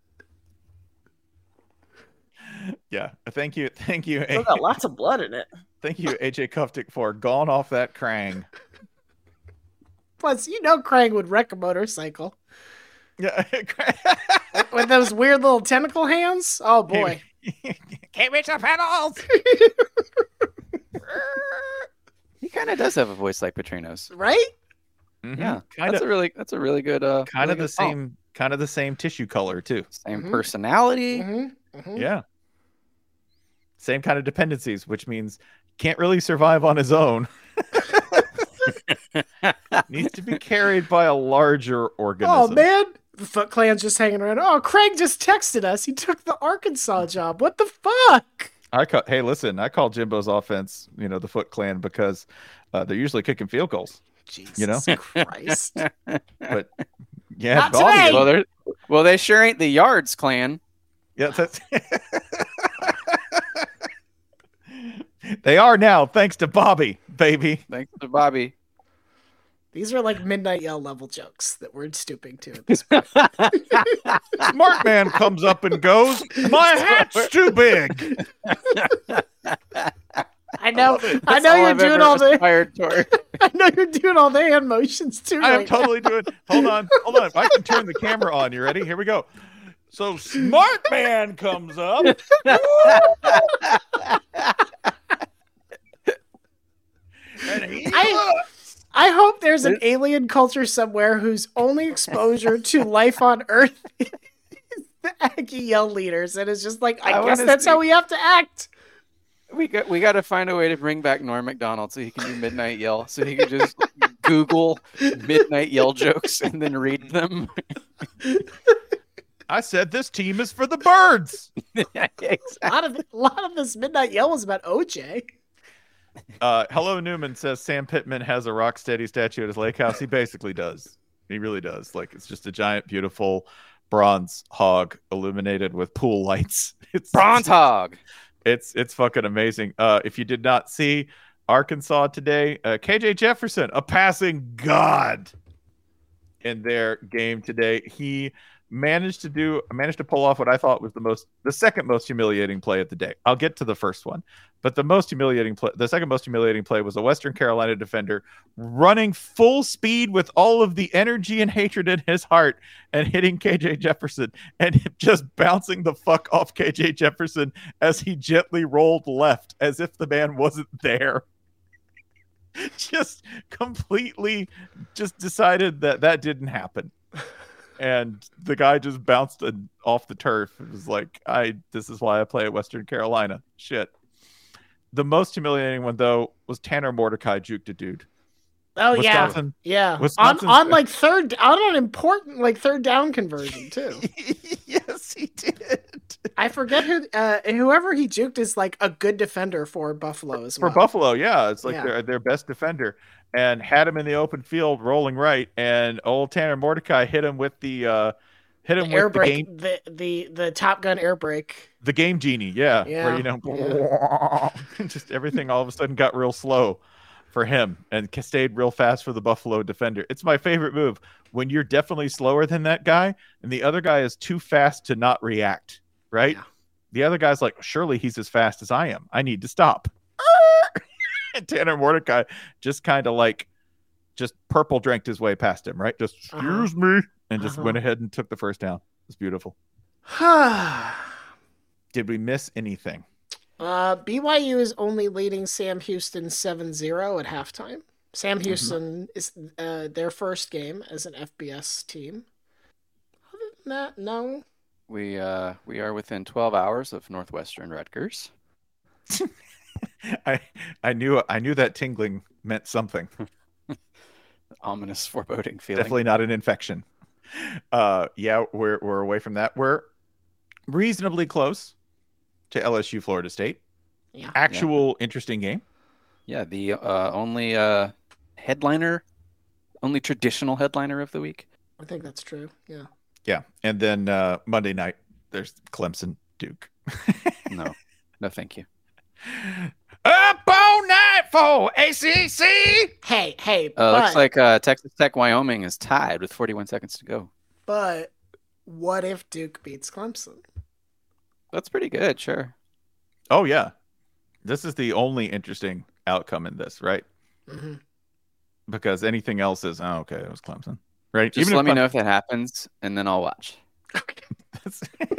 Yeah. Thank you. Thank you. Still got lots of blood in it. Thank you, A J Kuftik, for going off that Krang. Plus, you know Krang would wreck a motorcycle. Yeah. With those weird little tentacle hands? Oh, boy. Can't reach the pedals. He kind of does have a voice like Petrino's. Right? Yeah, Kind that's of a really that's a really good uh kind really of the good song. same kind of the same tissue color too. Same Mhm. personality. Mm-hmm. Mm-hmm. Yeah. Same kind of dependencies, which means can't really survive on his own. Needs to be carried by a larger organism. Oh, man. The Foot Clan's just hanging around. Oh, Craig just texted us. He took the Arkansas job. What the fuck? I call, hey, listen, I call Jimbo's offense, you know, the Foot Clan because uh, they're usually kicking field goals. Jesus You know? Christ. But yeah, Not Bobby- today! Well, they're well, they sure ain't the Yards clan. Yeah, that's they are now, thanks to Bobby, baby. Thanks to Bobby. These are like Midnight Yell level jokes that we're stooping to at this point. Smart man comes up and goes, my hat's too big. I know. I That's know all you're I've doing ever all the. aspired toward. I know you're doing all the hand motions too. I am right totally doing. Hold on, hold on. I can turn the camera on. You ready? Here we go. So smart man comes up. And he I- looks. I hope there's an alien culture somewhere whose only exposure to life on Earth is the Aggie Yell leaders, and it's just like I, I guess wanna that's see- how we have to act. We got we got to find a way to bring back Norm Macdonald so he can do Midnight Yell, so he can just Google Midnight Yell jokes and then read them. I said this team is for the birds. A lot of a lot of this Midnight Yell was about O J. Uh, Hello Newman says Sam Pittman has a rock steady statue at his lake house. He basically does. He really does. Like it's just a giant, beautiful bronze hog illuminated with pool lights. It's Bronze hog. It's it's fucking amazing. Uh, if you did not see Arkansas today, uh, K J Jefferson, a passing god in their game today. He managed to do managed to pull off what I thought was the most the second most humiliating play of the day. I'll get to the first one, but the most humiliating play, the second most humiliating play was a Western Carolina defender running full speed with all of the energy and hatred in his heart and hitting K J Jefferson and just bouncing the fuck off K J Jefferson as he gently rolled left as if the man wasn't there. Just completely just decided that that didn't happen. And the guy just bounced a, off the turf. It was like, I. This is why I play at Western Carolina. Shit. The most humiliating one though was Tanner Mordecai juked a dude. Oh Wisconsin, yeah, yeah. On Wisconsin's- on like third on an important like third down conversion too. Yes, he did. I forget who uh, whoever he juked is like a good defender for Buffalo as For well. Buffalo, yeah, it's like Yeah. their their best defender, and had him in the open field rolling right, and old Tanner Mordecai hit him with the uh, hit him The air with the brake, game the, the the Top Gun air brake. the game genie, yeah, Yeah, where you know, just everything all of a sudden got real slow for him and ca- stayed real fast for the Buffalo defender. It's my favorite move when you're definitely slower than that guy, and the other guy is too fast to not react. Right? Yeah. The other guy's like, surely he's as fast as I am. I need to stop. And Tanner Mordecai just kind of like, just purple dranked his way past him, right? Just, Uh-huh. excuse me. And just Uh-huh. went ahead and took the first down. It's beautiful. Did we miss anything? uh, B Y U is only leading Sam Houston seven zero at halftime. Sam Houston is uh, their first game as an F B S team. Other than that, no. We uh we are within twelve hours of Northwestern Rutgers. I I knew I knew that tingling meant something. Ominous foreboding feeling. Definitely not an infection. Uh, yeah, we're we're away from that. We're reasonably close to L S U Florida State. Yeah. Actual interesting game. Yeah, the uh, only uh, headliner, only traditional headliner of the week. I think that's true. Yeah. Yeah, and then uh, Monday night there's Clemson Duke. No, no, thank you. Up all night for A C C. Hey, hey, Uh, but, looks like uh, Texas Tech Wyoming is tied with forty-one seconds to go. but what if Duke beats Clemson? That's pretty good, sure. Oh yeah, this is the only interesting outcome in this, right? Mm-hmm. Because anything else is oh, okay. It was Clemson, right? Just Even let if me Clem- know if that happens, and then I'll watch. That's-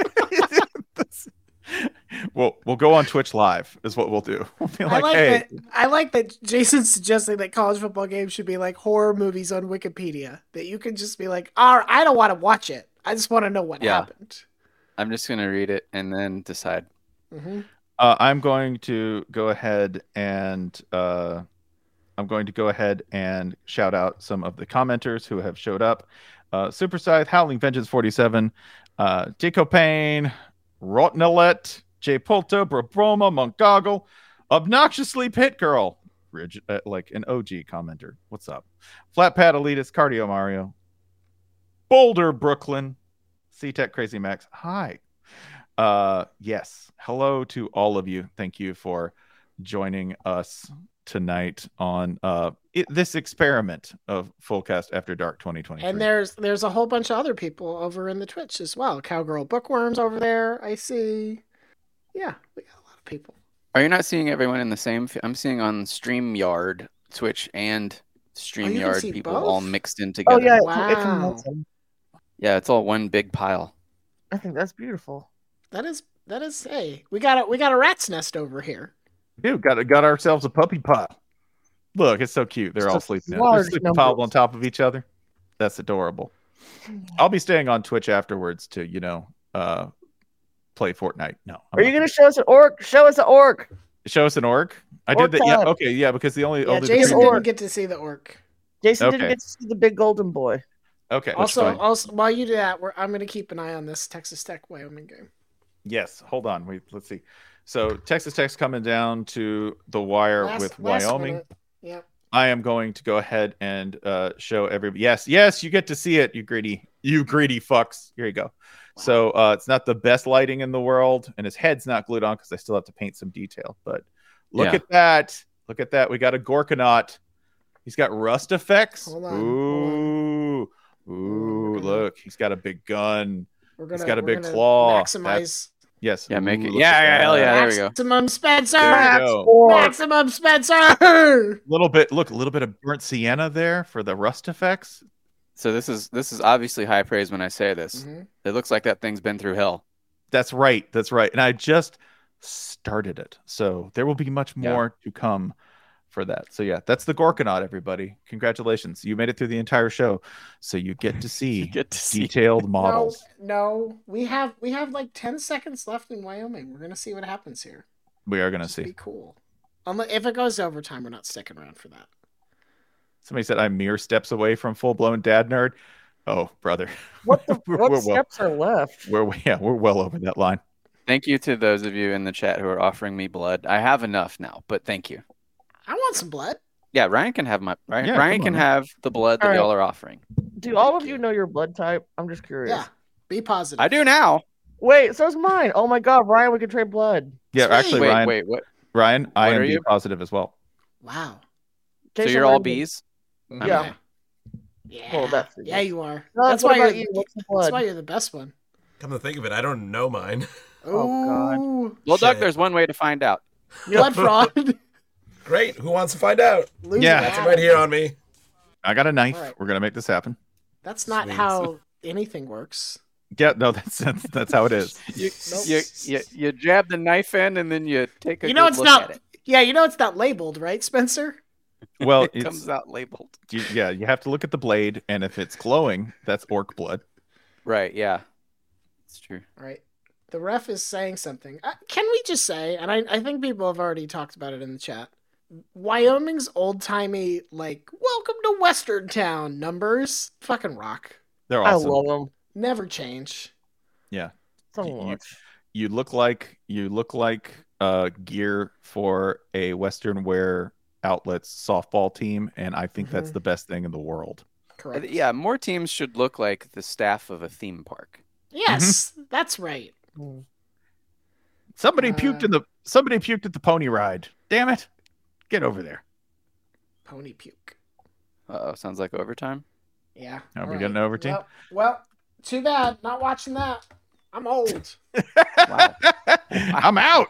that's- we'll we'll go on Twitch live is what we'll do. We'll be I like, like hey, that. I like that Jason's suggesting that college football games should be like horror movies on Wikipedia. That you can just be like, "All right, I don't want to watch it. I just want to know what Yeah. happened." I'm just gonna read it and then decide. Mm-hmm. uh, I'm going to go ahead and uh, I'm going to go ahead and shout out some of the commenters who have showed up. Uh, Super Scythe, Howling Vengeance forty-seven, uh, Jaco Payne, Rotnelet, J Polto, Brobroma, Montgoggle, Obnoxiously Pit Girl, Ridge, uh, like an O G commenter. What's up? Flat Pad Elitist, Cardio Mario, Boulder Brooklyn, C-Tech Crazy Max. Hi. Uh, yes. Hello to all of you. Thank you for joining us tonight on uh it, this experiment of Fullcast After Dark twenty twenty-three. And there's there's a whole bunch of other people over in the Twitch as well. Cowgirl Bookworms over there. I see. Yeah, we got a lot of people. Are you not seeing everyone in the same? F- I'm seeing on StreamYard, Twitch, and Oh, you StreamYard can see people both? all mixed in Oh together. yeah, it's, Wow. it's amazing. Yeah, it's all one big pile. I think that's beautiful. That is that is. Hey, we got a we got a rat's nest over here. Dude, got got ourselves a puppy pile. Look, it's so cute. They're Just all a sleeping. in it. They're large sleeping numbers. piled on top of each other. That's adorable. I'll be staying on Twitch afterwards to, you know, uh, play Fortnite. No. I'm Are you not gonna show us an orc? Show us an orc. show us an orc? I Orc did that. Yeah. time. Okay. Yeah. Because the only Yeah, only the Jason pre- orc. didn't get to see the orc. Jason Okay. didn't get to see the big golden boy. Okay. that's Also, fine. also while you do that, we're, I'm going to keep an eye on this Texas Tech Wyoming game. Yes. Hold on. Wait. Let's see. So Texas Tech's coming down to the wire Last- with last Wyoming. minute. Yep. I am going to go ahead and uh, show everybody. Yes, yes, you get to see it, you greedy, you greedy fucks. Here you go. So uh, it's not the best lighting in the world, and his head's not glued on because I still have to paint some detail. But look Yeah. at that. Look at that. We got a Gorkanaut. He's got rust effects. Hold on, Ooh. Ooh, We're gonna- look. He's got a big gun. We're gonna, got a we're big gonna claw. Maximize. Yes. Yeah, make Ooh, it. look Yeah, at yeah, that. hell yeah. There we go. Maximum Spencer. There we go. Orc. Maximum Spencer. Little bit, look, a little bit of burnt sienna there for the rust effects. So this is this is obviously high praise when I say this. Mhm. It looks like that thing's been through hell. That's right. That's right. And I just started it. So there will be much Yeah. more to come for that. So yeah, that's the Gorkanaut, everybody. Congratulations. You made it through the entire show. So you get to see You get to see. detailed models. No, no, we have we have like ten seconds left in Wyoming. We're gonna see what happens here. We are going to Just be see. cool. Unless, if it goes to overtime, we're not sticking around for that. Somebody said I'm mere steps away from full blown dad nerd. Oh, brother. What the We're- what we're well- steps are left? We're yeah, we're well over that line. Thank you to those of you in the chat who are offering me blood. I have enough now, but thank you. I want some blood. Yeah, Ryan can have my Ryan, Yeah, Ryan come can on, man. have the blood that All right. y'all are offering. Do all Thank of you you. know your blood type? I'm just curious. Yeah, be positive. I do now. Wait, so's mine. Oh my god, Ryan, we can trade blood. Yeah, Sweet. actually, Wait, Ryan, wait, what? Ryan, I What am are B you? positive as well. Wow. So Jason, you're what all are you? bees? Yeah. Okay. Yeah. Well, that's- yeah, you are. No, that's what why about you're. you? What's the That's blood? why you're the best one. Come to think of it, I don't know mine. Oh, God. Ooh, Well, Doug, Shit. there's one way to find out. blood fraud. Great. Who wants to find out? Losing Yeah. That's that. it right here on me. I got a knife. All right. We're going to make this happen. That's not Sweet. how anything works. Yeah, no, that's that's, that's how it is. You, Nope. you, you, you jab the knife in and then you take a You know good it's look not. at it. Yeah, you know it's not labeled, right, Spencer? Well, It it's, comes out labeled. you, yeah, you have to look at the blade, and if it's glowing, that's orc blood. Right, yeah. It's true. All right. The ref is saying something. Uh, can we just say, and I, I think people have already talked about it in the chat, Wyoming's old-timey, like, welcome to Western Town numbers fucking rock. They're I awesome. love them Never change. Yeah. so You- much. You look like you look like uh gear for a Western Wear Outlets softball team, and I think that's Mhm. the best thing in the world. Uh, Correct. Yeah, more teams should look like the staff of a theme park. Yes, that's right. Somebody Uh, puked in the somebody puked at the pony ride. Damn it. Get over there. Pony puke. Uh-oh, sounds like overtime. Yeah. Are all we right. getting over team? Well, well, too bad. Not watching that. I'm old. Wow. I'm out.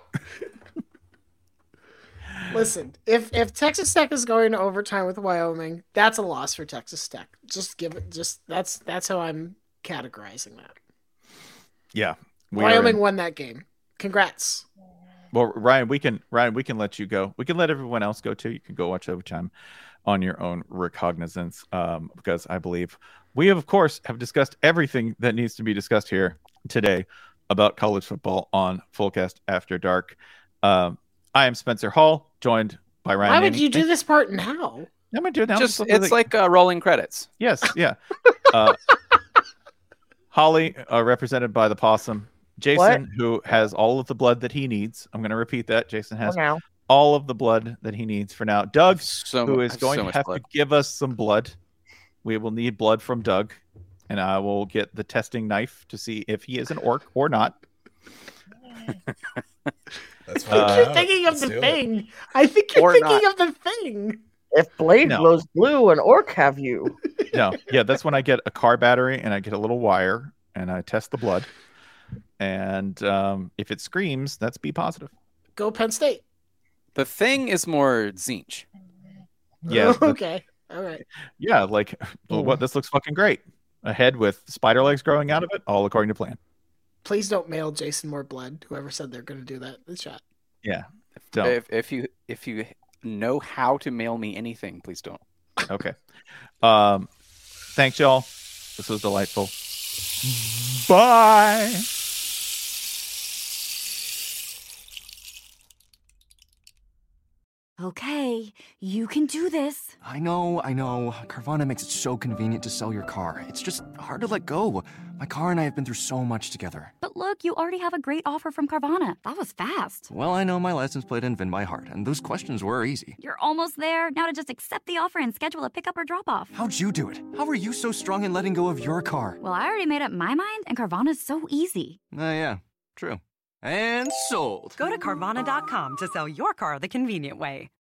Listen, if if Texas Tech is going to overtime with Wyoming, that's a loss for Texas Tech. Just give it. Just that's that's how I'm categorizing that. Yeah. we are Wyoming in- won that game. Congrats. Well, Ryan, we can Ryan, we can let you go. We can let everyone else go too. You can go watch overtime on your own recognizance, um, because I believe we have, of course, have discussed everything that needs to be discussed here today about college football on Fullcast After Dark. Um, I am Spencer Hall, joined by Ryan. Why would Naney. you do this part now? I'm gonna do it now. Just Just it's like uh, rolling credits. yes, yeah. Uh, Holly, uh, represented by the possum. Jason, who has all of the blood that he needs. I'm going to repeat that. Jason has For now. all of the blood that he needs for now. Doug, So who mu- is I have going so to much have blood. to give us some blood. We will need blood from Doug, and I will get the testing knife to see if he is an orc or not. That's Uh, fine. I think you're thinking of Let's the do it. thing. I think you're Or thinking of the thing. If Blade No. glows blue, an orc have you. No, yeah, that's when I get a car battery and I get a little wire and I test the blood. And um, if it screams, that's B positive. Go Penn State. The thing is more Zinch. Yeah, the- okay. All right. Yeah, like, well, what? This looks fucking great. A head with spider legs growing out of it, all according to plan. Please don't mail Jason more blood. Whoever said they're going to do that in the chat. Yeah, don't. If if you if you know how to mail me anything, please don't. Okay. Um, thanks, y'all. This was delightful. Bye. Okay, you can do this. I know, I know. Carvana makes it so convenient to sell your car. It's just hard to let go. My car and I have been through so much together. But look, you already have a great offer from Carvana. That was fast. Well, I know my license plate and V I N by heart, and those questions were easy. You're almost there. Now to just accept the offer and schedule a pickup or drop off. How'd you do it? How are you so strong in letting go of your car? Well, I already made up my mind, and Carvana's so easy. Uh, yeah, true. And sold. Go to Carvana dot com to sell your car the convenient way.